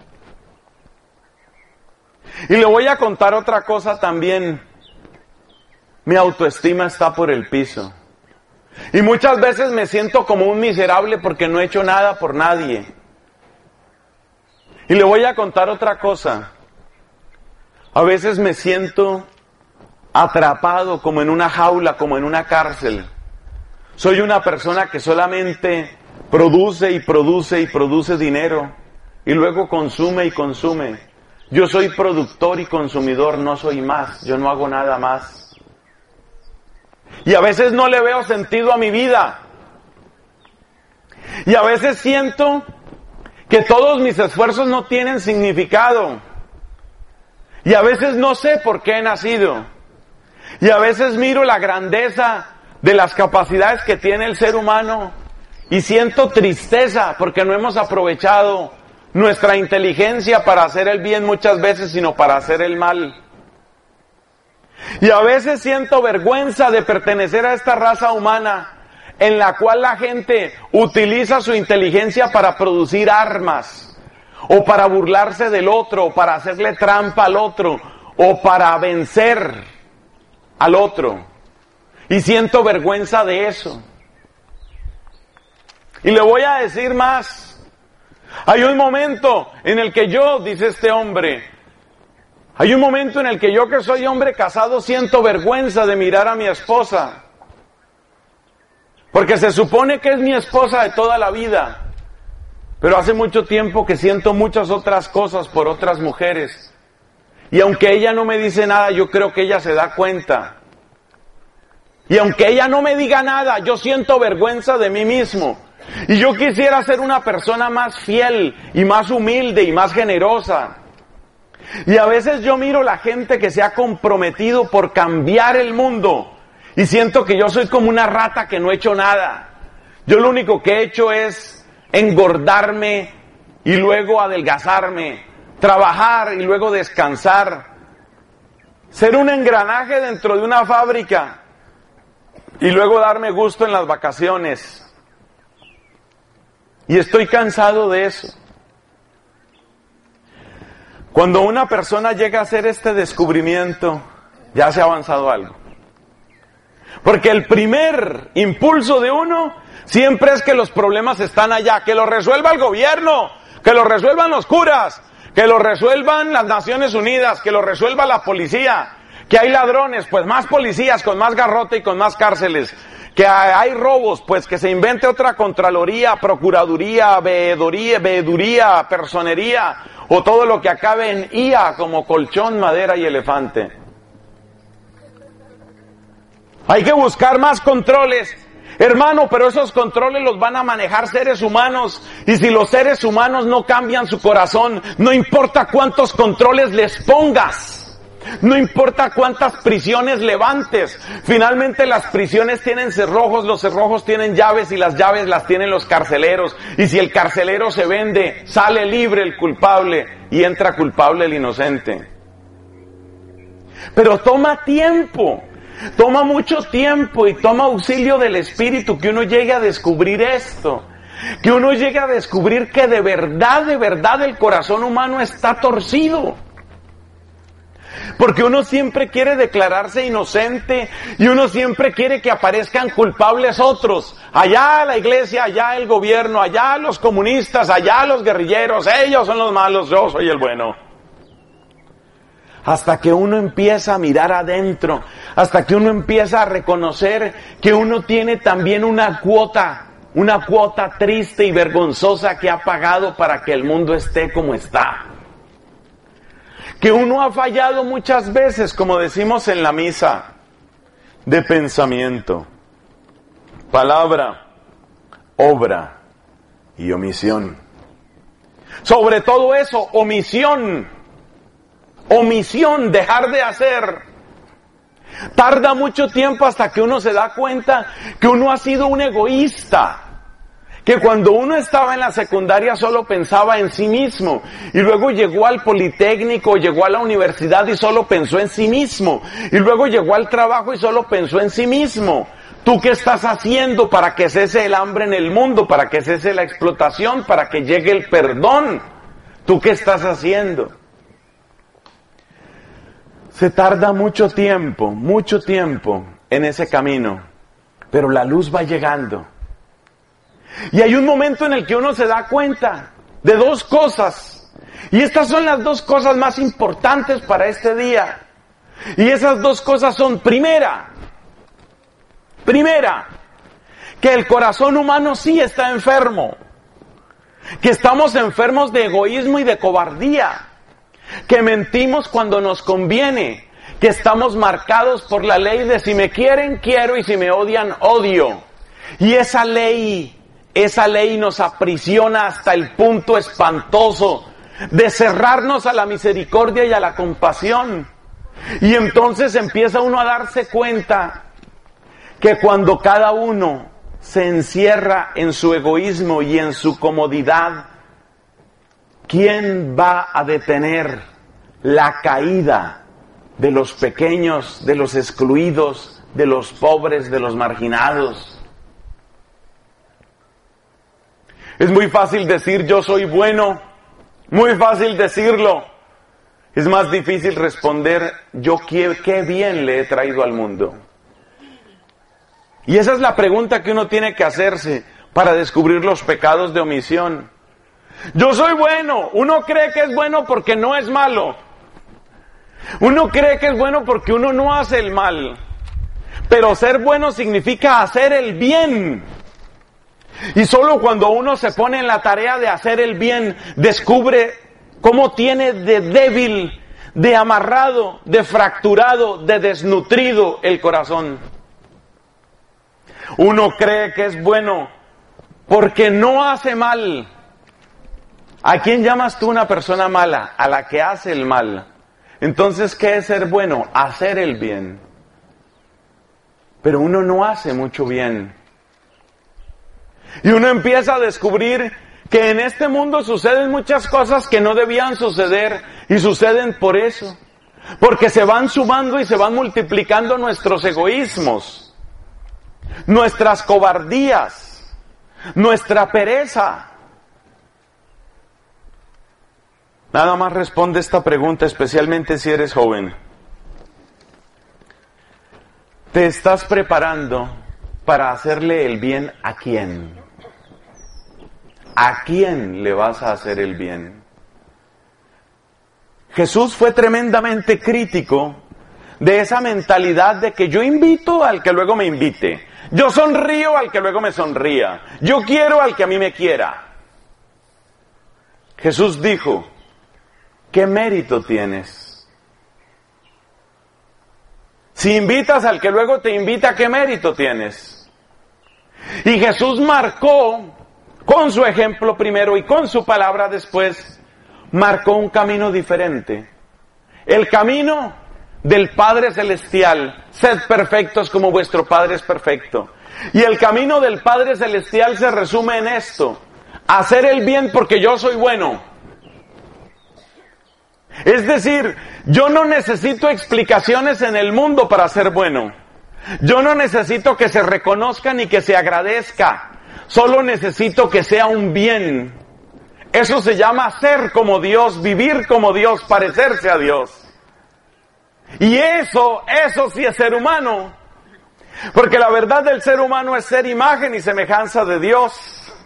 Y le voy a contar otra cosa también. Mi autoestima está por el piso. Y muchas veces me siento como un miserable porque no he hecho nada por nadie. Y le voy a contar otra cosa. A veces me siento atrapado como en una jaula, como en una cárcel. Soy una persona que solamente produce y produce y produce dinero y luego consume y consume. Yo soy productor y consumidor, no soy más, yo no hago nada más. Y a veces no le veo sentido a mi vida. Y a veces siento que todos mis esfuerzos no tienen significado. Y a veces no sé por qué he nacido. Y a veces miro la grandeza de las capacidades que tiene el ser humano y siento tristeza porque no hemos aprovechado nuestra inteligencia para hacer el bien muchas veces, sino para hacer el mal. Y a veces siento vergüenza de pertenecer a esta raza humana en la cual la gente utiliza su inteligencia para producir armas, o para burlarse del otro, o para hacerle trampa al otro, o para vencer al otro. Y siento vergüenza de eso. Y le voy a decir más. Hay un momento en el que yo, dice este hombre, hay un momento en el que yo, que soy hombre casado, siento vergüenza de mirar a mi esposa. Porque se supone que es mi esposa de toda la vida. Pero hace mucho tiempo que siento muchas otras cosas por otras mujeres. Y aunque ella no me dice nada, yo creo que ella se da cuenta. Y aunque ella no me diga nada, yo siento vergüenza de mí mismo. Y yo quisiera ser una persona más fiel y más humilde y más generosa. Y a veces yo miro la gente que se ha comprometido por cambiar el mundo y siento que yo soy como una rata que no he hecho nada. Yo lo único que he hecho es engordarme y luego adelgazarme, trabajar y luego descansar, ser un engranaje dentro de una fábrica y luego darme gusto en las vacaciones. Y estoy cansado de eso. Cuando una persona llega a hacer este descubrimiento, ya se ha avanzado algo. Porque el primer impulso de uno siempre es que los problemas están allá, que lo resuelva el gobierno, que lo resuelvan los curas, que lo resuelvan las Naciones Unidas, que lo resuelva la policía, que hay ladrones, pues más policías con más garrote y con más cárceles, que hay robos, pues que se invente otra Contraloría, Procuraduría, Veeduría, Personería, o todo lo que acabe en IA, como colchón, madera y elefante. Hay que buscar más controles, hermano, pero esos controles los van a manejar seres humanos, y si los seres humanos no cambian su corazón, no importa cuántos controles les pongas, no importa cuántas prisiones levantes, finalmente las prisiones tienen cerrojos, los cerrojos tienen llaves y las llaves las tienen los carceleros, y si el carcelero se vende, sale libre el culpable y entra culpable el inocente. Pero toma tiempo, toma mucho tiempo y toma auxilio del Espíritu que uno llegue a descubrir esto, que uno llegue a descubrir que de verdad el corazón humano está torcido. Porque uno siempre quiere declararse inocente y uno siempre quiere que aparezcan culpables otros. Allá la iglesia, allá el gobierno, allá los comunistas, allá los guerrilleros, ellos son los malos, yo soy el bueno. Hasta que uno empieza a mirar adentro, hasta que uno empieza a reconocer que uno tiene también una cuota triste y vergonzosa que ha pagado para que el mundo esté como está. Que uno ha fallado muchas veces, como decimos en la misa, de pensamiento, palabra, obra y omisión. Sobre todo eso, omisión, dejar de hacer. Tarda mucho tiempo hasta que uno se da cuenta que uno ha sido un egoísta. Que cuando uno estaba en la secundaria solo pensaba en sí mismo, y luego llegó al Politécnico, llegó a la universidad y solo pensó en sí mismo, y luego llegó al trabajo y solo pensó en sí mismo. ¿Tú qué estás haciendo para que cese el hambre en el mundo, para que cese la explotación, para que llegue el perdón? ¿Tú qué estás haciendo? Se tarda mucho tiempo en ese camino, pero la luz va llegando. Y hay un momento en el que uno se da cuenta de dos cosas. Y estas son las dos cosas más importantes para este día. Y esas dos cosas son, primera, que el corazón humano sí está enfermo. Que estamos enfermos de egoísmo y de cobardía. Que mentimos cuando nos conviene. Que estamos marcados por la ley de si me quieren, quiero, y si me odian, odio. Y esa ley nos aprisiona hasta el punto espantoso de cerrarnos a la misericordia y a la compasión. Y entonces empieza uno a darse cuenta que cuando cada uno se encierra en su egoísmo y en su comodidad, ¿quién va a detener la caída de los pequeños, de los excluidos, de los pobres, de los marginados? Es muy fácil decir yo soy bueno, muy fácil decirlo. Es más difícil responder yo qué bien le he traído al mundo. Y esa es la pregunta que uno tiene que hacerse para descubrir los pecados de omisión. Yo soy bueno, uno cree que es bueno porque no es malo. Uno cree que es bueno porque uno no hace el mal. Pero ser bueno significa hacer el bien. Y solo cuando uno se pone en la tarea de hacer el bien, descubre cómo tiene de débil, de amarrado, de fracturado, de desnutrido el corazón. Uno cree que es bueno porque no hace mal. ¿A quién llamas tú una persona mala? A la que hace el mal. Entonces, ¿qué es ser bueno? Hacer el bien. Pero uno no hace mucho bien. Y uno empieza a descubrir que en este mundo suceden muchas cosas que no debían suceder, y suceden por eso. Porque se van sumando y se van multiplicando nuestros egoísmos, nuestras cobardías, nuestra pereza. Nada más responde esta pregunta, especialmente si eres joven. ¿Te estás preparando para hacerle el bien a quién? ¿A quién le vas a hacer el bien? Jesús fue tremendamente crítico de esa mentalidad de que yo invito al que luego me invite. Yo sonrío al que luego me sonría. Yo quiero al que a mí me quiera. Jesús dijo, ¿qué mérito tienes? Si invitas al que luego te invita, ¿qué mérito tienes? Y Jesús marcó, con su ejemplo primero y con su palabra después, marcó un camino diferente. El camino del Padre Celestial. Sed perfectos como vuestro Padre es perfecto. Y el camino del Padre Celestial se resume en esto: hacer el bien porque yo soy bueno. Es decir, yo no necesito explicaciones en el mundo para ser bueno. Yo no necesito que se reconozca ni que se agradezca. Solo necesito que sea un bien. Eso se llama ser como Dios, vivir como Dios, parecerse a Dios. Y eso sí es ser humano. Porque la verdad del ser humano es ser imagen y semejanza de Dios.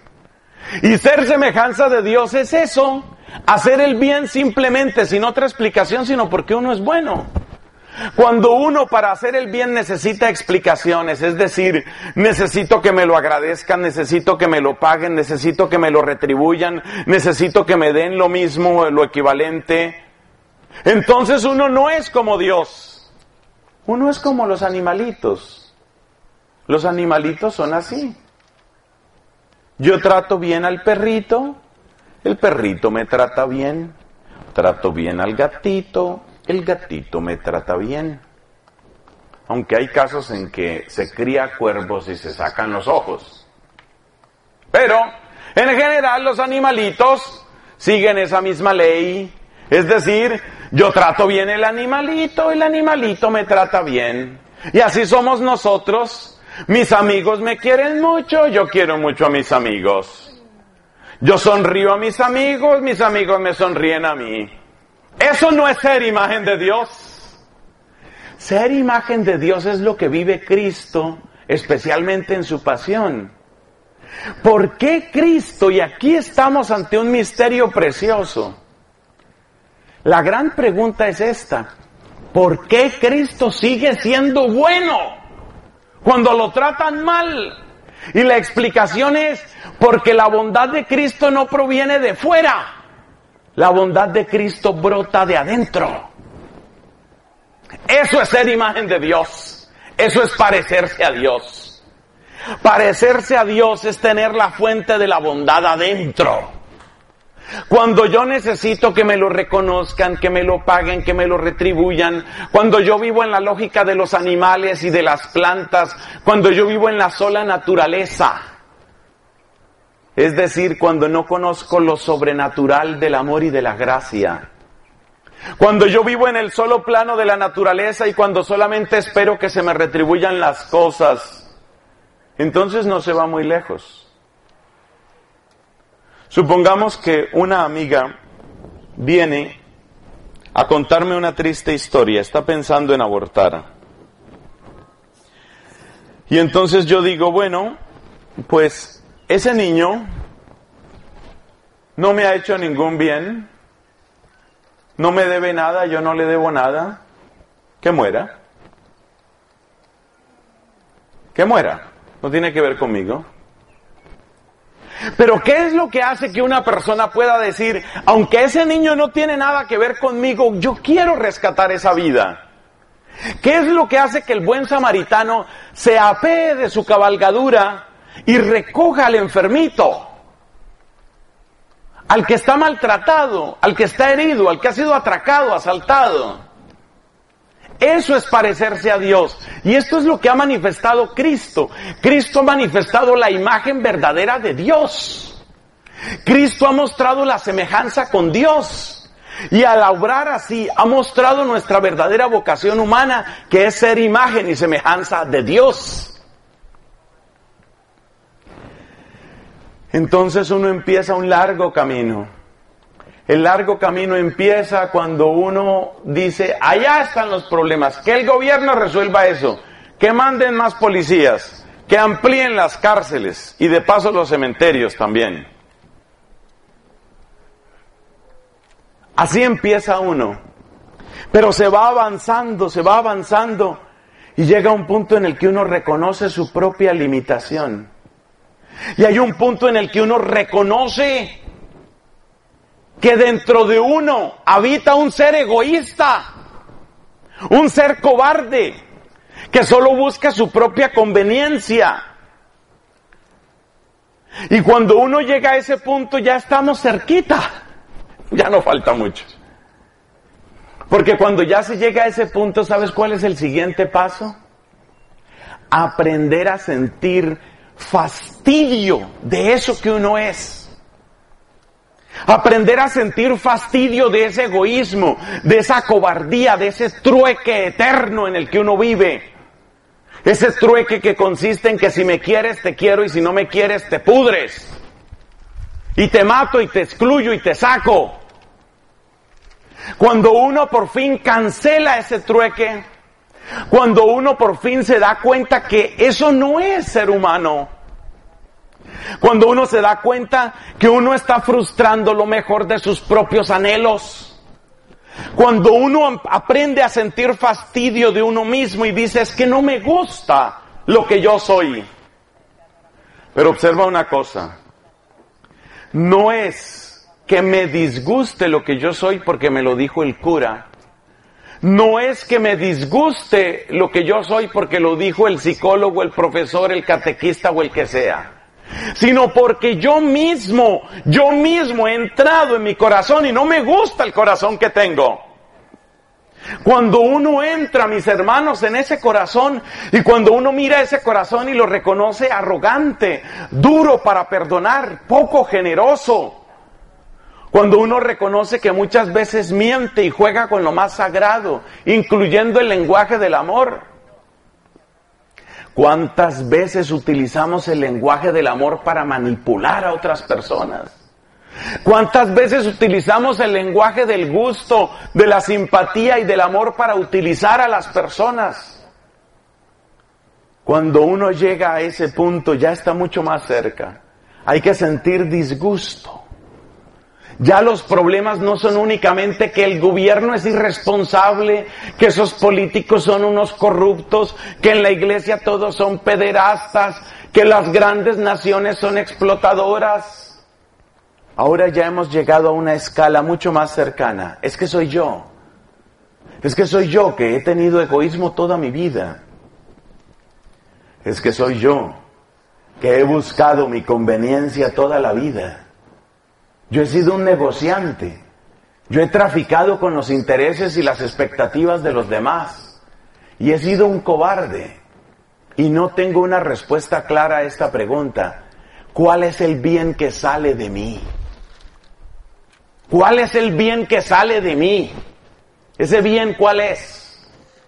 Y ser semejanza de Dios es eso, hacer el bien simplemente, sin otra explicación, sino porque uno es bueno. Cuando uno para hacer el bien necesita explicaciones, es decir, necesito que me lo agradezcan, necesito que me lo paguen, necesito que me lo retribuyan, necesito que me den lo mismo, lo equivalente, entonces uno no es como Dios. Uno es como los animalitos. Los animalitos son así. Yo trato bien al perrito, el perrito me trata bien. Trato bien al gatito, el gatito me trata bien. Aunque hay casos en que se cría cuervos y se sacan los ojos. Pero, en general, los animalitos siguen esa misma ley. Es decir, yo trato bien el animalito me trata bien. Y así somos nosotros. Mis amigos me quieren mucho, yo quiero mucho a mis amigos. Yo sonrío a mis amigos me sonríen a mí. Eso no es ser imagen de Dios. Ser imagen de Dios es lo que vive Cristo, especialmente en su pasión. ¿Por qué Cristo? Y aquí estamos ante un misterio precioso. La gran pregunta es esta: ¿por qué Cristo sigue siendo bueno cuando lo tratan mal? Y la explicación es porque la bondad de Cristo no proviene de fuera. La bondad de Cristo brota de adentro. Eso es ser imagen de Dios. Eso es parecerse a Dios. Parecerse a Dios es tener la fuente de la bondad adentro. Cuando yo necesito que me lo reconozcan, que me lo paguen, que me lo retribuyan, cuando yo vivo en la lógica de los animales y de las plantas, cuando yo vivo en la sola naturaleza, es decir, cuando no conozco lo sobrenatural del amor y de la gracia, cuando yo vivo en el solo plano de la naturaleza y cuando solamente espero que se me retribuyan las cosas, entonces no se va muy lejos. Supongamos que una amiga viene a contarme una triste historia, está pensando en abortar. Y entonces yo digo, bueno, pues ese niño no me ha hecho ningún bien, no me debe nada, yo no le debo nada, que muera. Que muera, no tiene que ver conmigo. Pero ¿qué es lo que hace que una persona pueda decir, aunque ese niño no tiene nada que ver conmigo, yo quiero rescatar esa vida? ¿Qué es lo que hace que el buen samaritano se apee de su cabalgadura y recoja al enfermito, al que está maltratado, al que está herido, al que ha sido atracado, asaltado? Eso es parecerse a Dios. Y esto es lo que ha manifestado Cristo. Cristo ha manifestado la imagen verdadera de Dios. Cristo ha mostrado la semejanza con Dios. Y al obrar así, ha mostrado nuestra verdadera vocación humana, que es ser imagen y semejanza de Dios. Entonces uno empieza un largo camino. El largo camino empieza cuando uno dice, allá están los problemas, que el gobierno resuelva eso, que manden más policías, que amplíen las cárceles y de paso los cementerios también. Así empieza uno, pero se va avanzando y llega un punto en el que uno reconoce su propia limitación. Y hay un punto en el que uno reconoce que dentro de uno habita un ser egoísta, un ser cobarde, que solo busca su propia conveniencia. Y cuando uno llega a ese punto ya estamos cerquita, ya no falta mucho. Porque cuando ya se llega a ese punto, ¿sabes cuál es el siguiente paso? Aprender a sentir fastidio de eso que uno es. Aprender a sentir fastidio de ese egoísmo, de esa cobardía, de ese trueque eterno en el que uno vive. Ese trueque que consiste en que si me quieres te quiero y si no me quieres te pudres. Y te mato y te excluyo y te saco. Cuando uno por fin cancela ese trueque, cuando uno por fin se da cuenta que eso no es ser humano, cuando uno se da cuenta que uno está frustrando lo mejor de sus propios anhelos, cuando uno aprende a sentir fastidio de uno mismo y dice, es que no me gusta lo que yo soy. Pero observa una cosa, no es que me disguste lo que yo soy porque me lo dijo el cura. No es que me disguste lo que yo soy porque lo dijo el psicólogo, el profesor, el catequista o el que sea. Sino porque yo mismo he entrado en mi corazón y no me gusta el corazón que tengo. Cuando uno entra, mis hermanos, en ese corazón, y cuando uno mira ese corazón y lo reconoce arrogante, duro para perdonar, poco generoso, cuando uno reconoce que muchas veces miente y juega con lo más sagrado, incluyendo el lenguaje del amor. ¿Cuántas veces utilizamos el lenguaje del amor para manipular a otras personas? ¿Cuántas veces utilizamos el lenguaje del gusto, de la simpatía y del amor para utilizar a las personas? Cuando uno llega a ese punto, ya está mucho más cerca. Hay que sentir disgusto. Ya los problemas no son únicamente que el gobierno es irresponsable, que esos políticos son unos corruptos, que en la iglesia todos son pederastas, que las grandes naciones son explotadoras. Ahora ya hemos llegado a una escala mucho más cercana. Es que soy yo. Es que soy yo que he tenido egoísmo toda mi vida. Es que soy yo que he buscado mi conveniencia toda la vida. Yo he sido un negociante. Yo he traficado con los intereses y las expectativas de los demás. Y he sido un cobarde. Y no tengo una respuesta clara a esta pregunta. ¿Cuál es el bien que sale de mí? ¿Cuál es el bien que sale de mí? ¿Ese bien cuál es?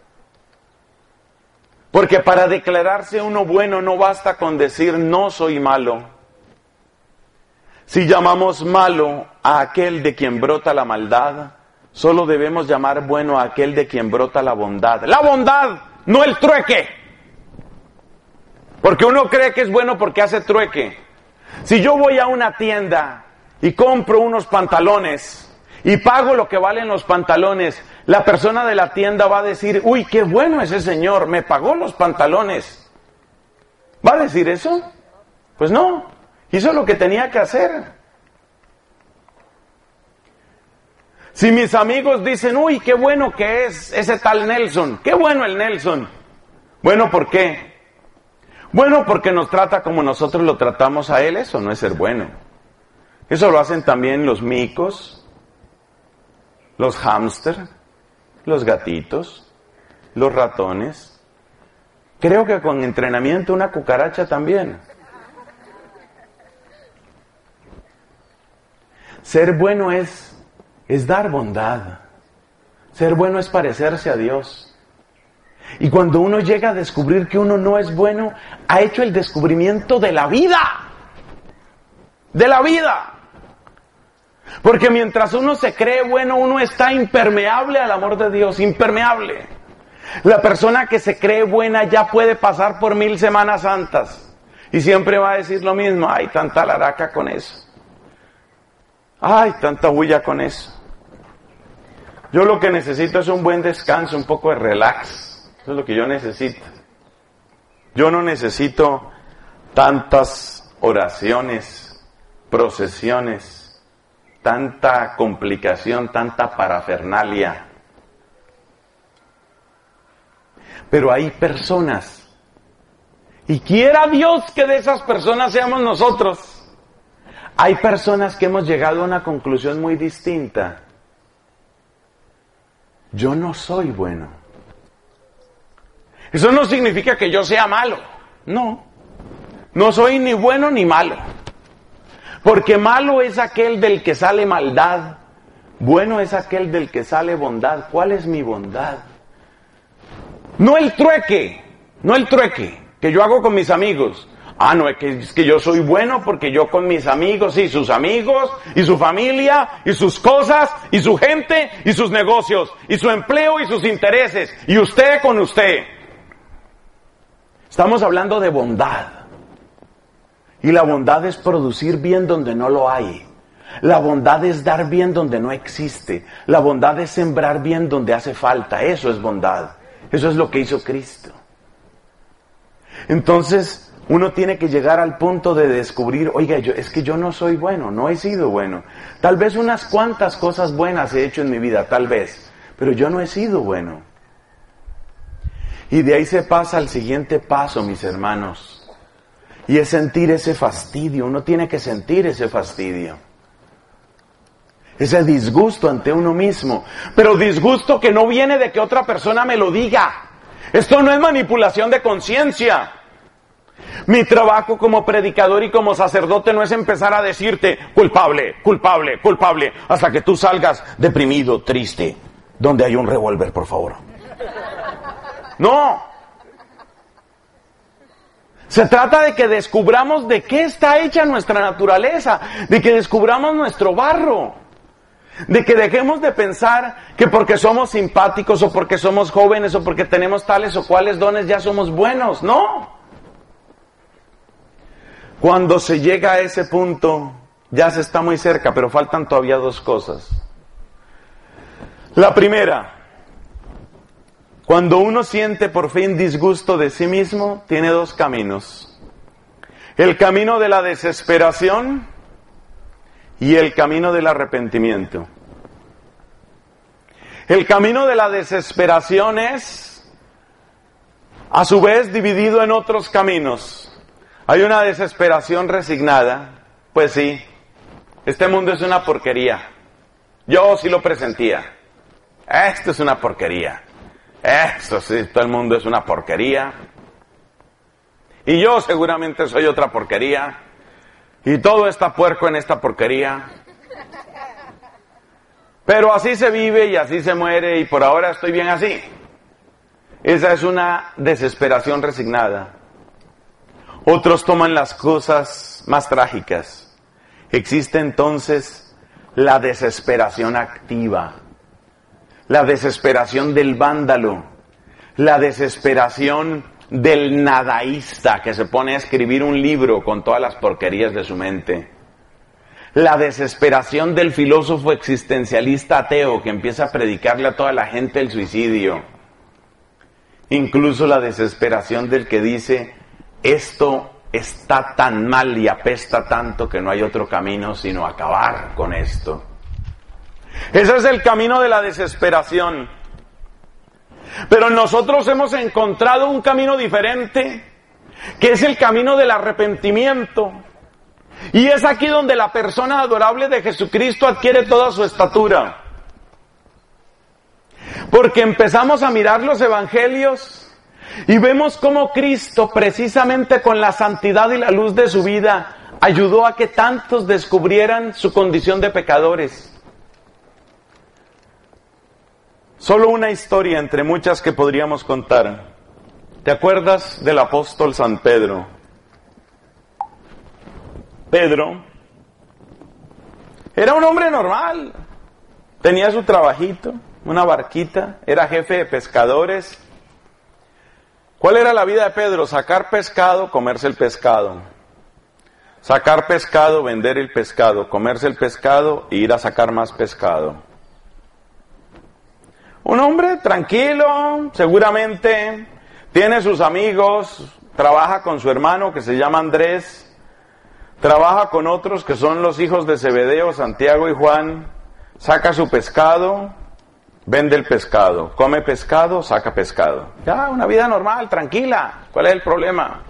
Porque para declararse uno bueno no basta con decir no soy malo. Si llamamos malo a aquel de quien brota la maldad, solo debemos llamar bueno a aquel de quien brota la bondad. ¡La bondad! No el trueque. Porque uno cree que es bueno porque hace trueque. Si yo voy a una tienda y compro unos pantalones y pago lo que valen los pantalones, la persona de la tienda va a decir, uy, qué bueno ese señor, me pagó los pantalones. ¿Va a decir eso? Pues no, hizo lo que tenía que hacer. Si mis amigos dicen, uy, qué bueno que es ese tal Nelson, qué bueno el Nelson. Bueno, ¿por qué? Bueno, porque nos trata como nosotros lo tratamos a él, eso no es ser bueno. Eso lo hacen también los micos, los hámster, los gatitos, los ratones. Creo que con entrenamiento una cucaracha también. Ser bueno es dar bondad. Ser bueno es parecerse a Dios. Y cuando uno llega a descubrir que uno no es bueno, ha hecho el descubrimiento de la vida. De la vida. Porque mientras uno se cree bueno, uno está impermeable al amor de Dios, impermeable. La persona que se cree buena ya puede pasar por 1000 Semanas Santas y siempre va a decir lo mismo. Ay, tanta laraca con eso. Ay, tanta bulla con eso. Yo lo que necesito es un buen descanso, un poco de relax. Eso es lo que yo necesito. Yo no necesito tantas oraciones, procesiones, tanta complicación, tanta parafernalia. Pero hay personas, y quiera Dios que de esas personas seamos nosotros, hay personas que hemos llegado a una conclusión muy distinta. Yo no soy bueno. Eso no significa que yo sea malo. No. No soy ni bueno ni malo. Porque malo es aquel del que sale maldad. Bueno es aquel del que sale bondad. ¿Cuál es mi bondad? No el trueque que yo hago con mis amigos. Ah, no, es que yo soy bueno porque yo con mis amigos, y sus amigos, y su familia, y sus cosas, y su gente, y sus negocios, y su empleo, y sus intereses, y usted con usted. Estamos hablando de bondad. Y la bondad es producir bien donde no lo hay. La bondad es dar bien donde no existe. La bondad es sembrar bien donde hace falta. Eso es bondad. Eso es lo que hizo Cristo. Entonces, uno tiene que llegar al punto de descubrir, oiga, es que yo no soy bueno, no he sido bueno. Tal vez unas cuantas cosas buenas he hecho en mi vida, tal vez, pero yo no he sido bueno. Y de ahí se pasa al siguiente paso, mis hermanos, y es sentir ese fastidio. Uno tiene que sentir ese fastidio, ese disgusto ante uno mismo, pero disgusto que no viene de que otra persona me lo diga. Esto no es manipulación de conciencia. Mi trabajo como predicador y como sacerdote no es empezar a decirte culpable, culpable, culpable, hasta que tú salgas deprimido, triste. ¿Dónde hay un revólver, por favor? No. Se trata de que descubramos de qué está hecha nuestra naturaleza, de que descubramos nuestro barro, de que dejemos de pensar que porque somos simpáticos o porque somos jóvenes o porque tenemos tales o cuales dones ya somos buenos. No. Cuando se llega a ese punto, ya se está muy cerca, pero faltan todavía 2 cosas. La primera, cuando uno siente por fin disgusto de sí mismo, tiene 2 caminos. El camino de la desesperación y el camino del arrepentimiento. El camino de la desesperación es, a su vez, dividido en otros caminos. Hay una desesperación resignada. Pues sí, este mundo es una porquería. Yo sí lo presentía. Esto es una porquería. Esto sí, todo el mundo es una porquería. Y yo seguramente soy otra porquería. Y todo está puerco en esta porquería. Pero así se vive y así se muere y por ahora estoy bien así. Esa es una desesperación resignada. Otros toman las cosas más trágicas. Existe entonces la desesperación activa, la desesperación del vándalo, la desesperación del nadaísta que se pone a escribir un libro con todas las porquerías de su mente, la desesperación del filósofo existencialista ateo que empieza a predicarle a toda la gente el suicidio, incluso la desesperación del que dice: esto está tan mal y apesta tanto que no hay otro camino sino acabar con esto. Ese es el camino de la desesperación. Pero nosotros hemos encontrado un camino diferente, que es el camino del arrepentimiento. Y es aquí donde la persona adorable de Jesucristo adquiere toda su estatura. Porque empezamos a mirar los evangelios y vemos cómo Cristo, precisamente con la santidad y la luz de su vida, ayudó a que tantos descubrieran su condición de pecadores. Solo una historia entre muchas que podríamos contar. ¿Te acuerdas del apóstol San Pedro? Pedro Era un hombre normal. Tenía su trabajito, una barquita, era jefe de pescadores. ¿Cuál era la vida de Pedro? Sacar pescado, comerse el pescado. Sacar pescado, vender el pescado, comerse el pescado e ir a sacar más pescado. Un hombre tranquilo, seguramente tiene sus amigos, trabaja con su hermano que se llama Andrés, trabaja con otros que son los hijos de Zebedeo, Santiago y Juan, saca su pescado, vende el pescado, come pescado, saca pescado. Ya, una vida normal, tranquila. ¿Cuál es el problema?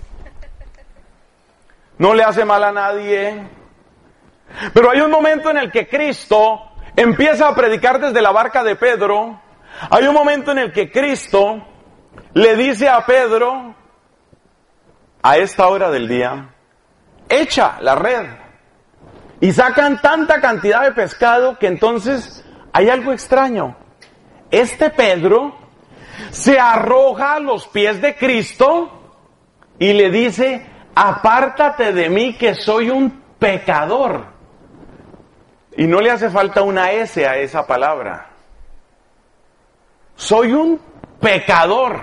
No le hace mal a nadie. Pero hay un momento en el que Cristo empieza a predicar desde la barca de Pedro. Hay un momento en el que Cristo le dice a Pedro, a esta hora del día, echa la red. Y sacan tanta cantidad de pescado que entonces hay algo extraño. Este Pedro se arroja a los pies de Cristo y le dice, apártate de mí que soy un pecador. Y no le hace falta una S a esa palabra. Soy un pecador.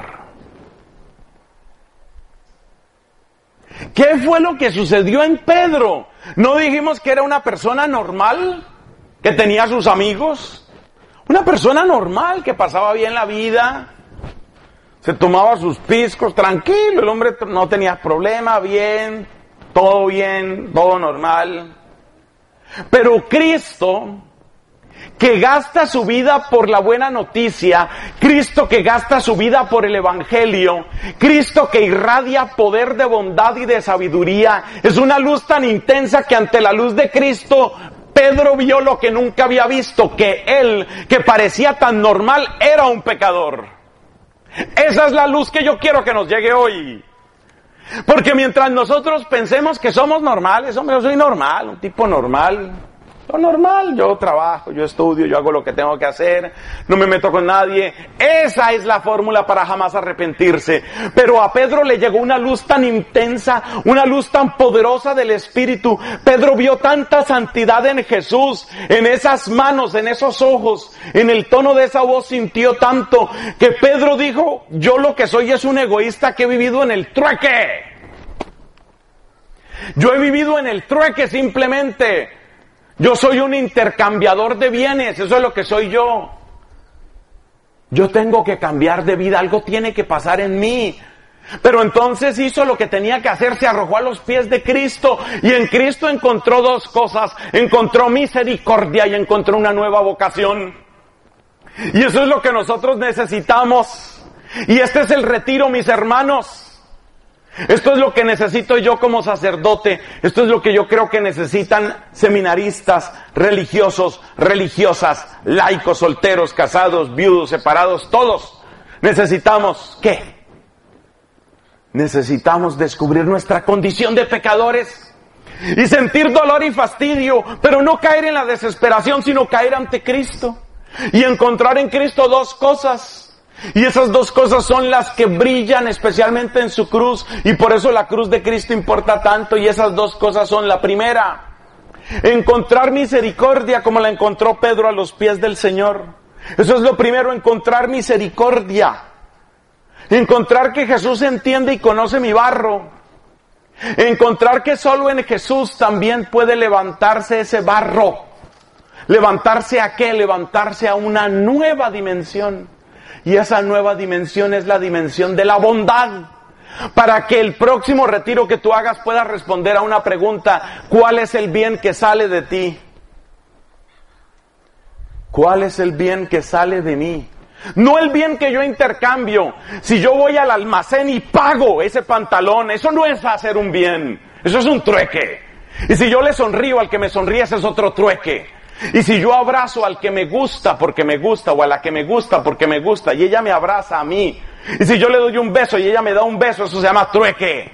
¿Qué fue lo que sucedió en Pedro? ¿No dijimos que era una persona normal? ¿Que tenía sus amigos? Una persona normal que pasaba bien la vida. Se tomaba sus piscos, tranquilo, el hombre no tenía problema, bien, todo normal. Pero Cristo, que gasta su vida por la buena noticia, Cristo que gasta su vida por el Evangelio, Cristo que irradia poder de bondad y de sabiduría, es una luz tan intensa que ante la luz de Cristo, Pedro vio lo que nunca había visto, que él, que parecía tan normal, era un pecador. Esa es la luz que yo quiero que nos llegue hoy. Porque mientras nosotros pensemos que somos normales, hombre, yo soy normal, un tipo normal. Lo normal, yo trabajo, yo estudio, yo hago lo que tengo que hacer, no me meto con nadie. Esa es la fórmula para jamás arrepentirse. Pero a Pedro le llegó una luz tan intensa, una luz tan poderosa del Espíritu. Pedro vio tanta santidad en Jesús, en esas manos, en esos ojos, en el tono de esa voz sintió tanto, que Pedro dijo, yo lo que soy es un egoísta que he vivido en el trueque. Yo he vivido en el trueque simplemente. Yo soy un intercambiador de bienes, eso es lo que soy yo. Yo tengo que cambiar de vida, algo tiene que pasar en mí. Pero entonces hizo lo que tenía que hacer, se arrojó a los pies de Cristo. Y en Cristo encontró dos cosas, encontró misericordia y encontró una nueva vocación. Y eso es lo que nosotros necesitamos. Y este es el retiro, mis hermanos. Esto es lo que necesito yo como sacerdote. Esto es lo que yo creo que necesitan seminaristas, religiosos, religiosas, laicos, solteros, casados, viudos, separados, todos. Necesitamos, ¿qué? Necesitamos descubrir nuestra condición de pecadores y sentir dolor y fastidio, pero no caer en la desesperación, sino caer ante Cristo y encontrar en Cristo dos cosas. Y esas dos cosas son las que brillan especialmente en su cruz, y por eso la cruz de Cristo importa tanto. Y esas dos cosas son: la primera, encontrar misericordia como la encontró Pedro a los pies del Señor. Eso es lo primero, encontrar misericordia. Encontrar que Jesús entiende y conoce mi barro. Encontrar que solo en Jesús también puede levantarse ese barro. ¿Levantarse a qué? Levantarse a una nueva dimensión. Y esa nueva dimensión es la dimensión de la bondad. Para que el próximo retiro que tú hagas puedas responder a una pregunta: ¿cuál es el bien que sale de ti? ¿Cuál es el bien que sale de mí? No el bien que yo intercambio. Si yo voy al almacén y pago ese pantalón, eso no es hacer un bien, eso es un trueque. Y si yo le sonrío al que me sonríe, ese es otro trueque. Y si yo abrazo al que me gusta porque me gusta, o a la que me gusta porque me gusta, y ella me abraza a mí, y si yo le doy un beso y ella me da un beso, eso se llama trueque.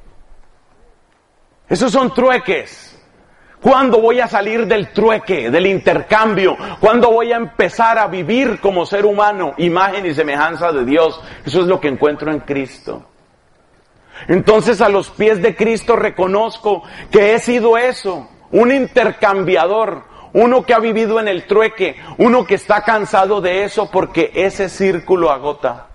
Esos son trueques. ¿Cuándo voy a salir del trueque, del intercambio? ¿Cuándo voy a empezar a vivir como ser humano, imagen y semejanza de Dios? Eso es lo que encuentro en Cristo. Entonces a los pies de Cristo reconozco que he sido eso. un intercambiador, uno que ha vivido en el trueque, uno que está cansado de eso porque ese círculo agota.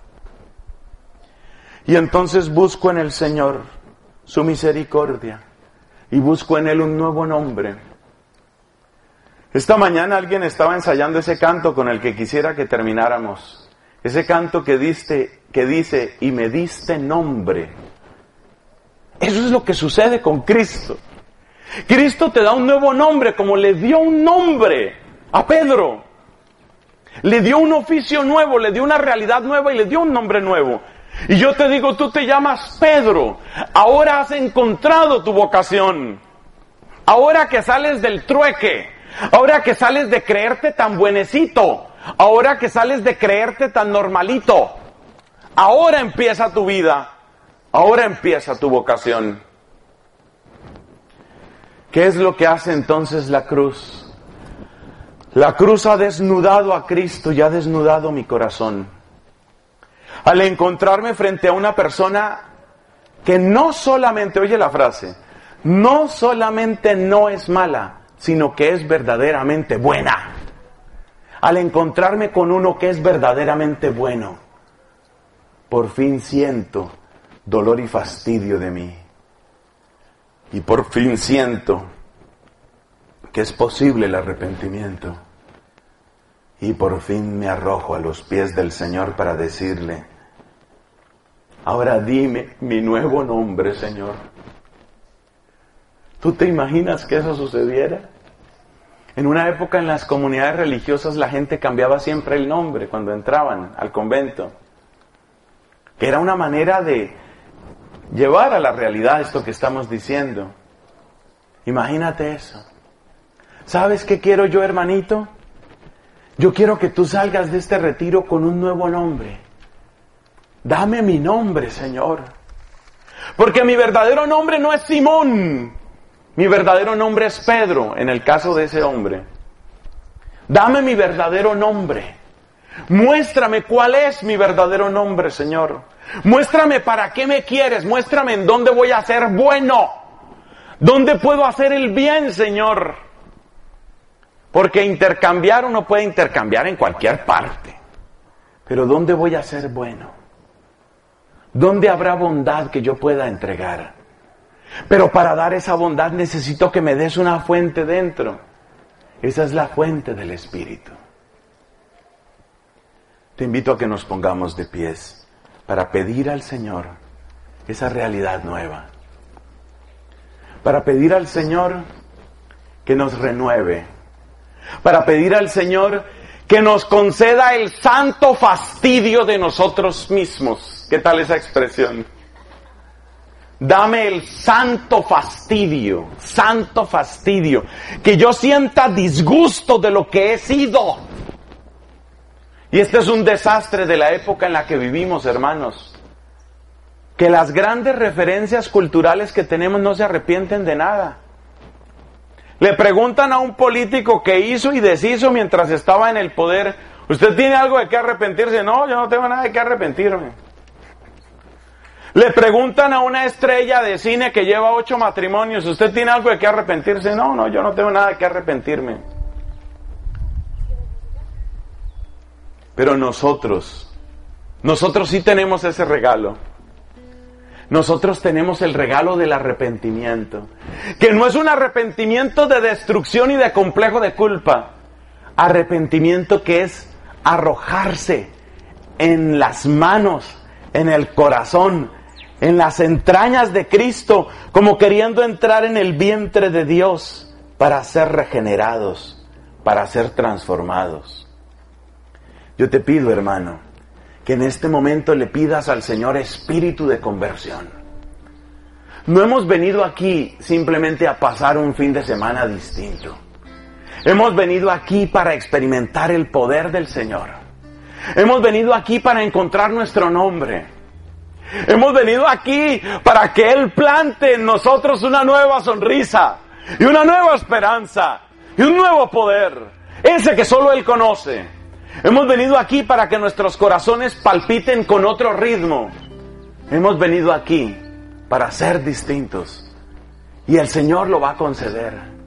Y entonces busco en el Señor su misericordia y busco en Él un nuevo nombre. Esta mañana alguien estaba ensayando ese canto con el que quisiera que termináramos. Ese canto que dice, y me diste nombre. Eso es lo que sucede con Cristo. Cristo te da un nuevo nombre, como le dio un nombre a Pedro. Le dio un oficio nuevo, le dio una realidad nueva y le dio un nombre nuevo. Y yo te digo, tú te llamas Pedro. Ahora has encontrado tu vocación. Ahora que sales del trueque. Ahora que sales de creerte tan buenecito. Ahora que sales de creerte tan normalito. Ahora empieza tu vida. Ahora empieza tu vocación. ¿Qué es lo que hace entonces la cruz? La cruz ha desnudado a Cristo y ha desnudado mi corazón. Al encontrarme frente a una persona que no solamente, oye la frase, no solamente no es mala, sino que es verdaderamente buena. Al encontrarme con uno que es verdaderamente bueno, por fin siento dolor y fastidio de mí. Y por fin siento que es posible el arrepentimiento. Y por fin me arrojo a los pies del Señor para decirle, ahora dime mi nuevo nombre, Señor. ¿Tú te imaginas que eso sucediera? En una época en las comunidades religiosas la gente cambiaba siempre el nombre cuando entraban al convento. Que era una manera de llevar a la realidad esto que estamos diciendo. Imagínate eso. ¿Sabes qué quiero yo, hermanito? Yo quiero que tú salgas de este retiro con un nuevo nombre. Dame mi nombre, Señor. Porque mi verdadero nombre no es Simón. Mi verdadero nombre es Pedro, en el caso de ese hombre. Dame mi verdadero nombre. Muéstrame cuál es mi verdadero nombre, Señor. Muéstrame para qué me quieres. Muéstrame en dónde voy a ser bueno. ¿Dónde puedo hacer el bien, Señor? Porque intercambiar uno puede intercambiar en cualquier parte. Pero ¿dónde voy a ser bueno? ¿Dónde habrá bondad que yo pueda entregar? Pero para dar esa bondad necesito que me des una fuente dentro. Esa es la fuente del Espíritu. Te invito a que nos pongamos de pies para pedir al Señor esa realidad nueva. Para pedir al Señor que nos renueve. Para pedir al Señor que nos conceda el santo fastidio de nosotros mismos. ¿Qué tal esa expresión? Dame el santo fastidio, que yo sienta disgusto de lo que he sido. Y este es un desastre de la época en la que vivimos, hermanos. Que las grandes referencias culturales que tenemos no se arrepienten de nada. Le preguntan a un político que hizo y deshizo mientras estaba en el poder, ¿usted tiene algo de qué arrepentirse? No, yo no tengo nada de qué arrepentirme. Le preguntan a una estrella de cine que lleva 8 matrimonios, ¿usted tiene algo de qué arrepentirse? No, yo no tengo nada de qué arrepentirme. Pero nosotros sí tenemos ese regalo. Nosotros tenemos el regalo del arrepentimiento, que no es un arrepentimiento de destrucción y de complejo de culpa. Arrepentimiento que es arrojarse en las manos, en el corazón, en las entrañas de Cristo, como queriendo entrar en el vientre de Dios para ser regenerados, para ser transformados. Yo te pido, hermano, que en este momento le pidas al Señor espíritu de conversión. No hemos venido aquí simplemente a pasar un fin de semana distinto. Hemos venido aquí para experimentar el poder del Señor. Hemos venido aquí para encontrar nuestro nombre. Hemos venido aquí para que Él plante en nosotros una nueva sonrisa y una nueva esperanza y un nuevo poder, ese que solo Él conoce. Hemos venido aquí para que nuestros corazones palpiten con otro ritmo. Hemos venido aquí para ser distintos y el Señor lo va a conceder.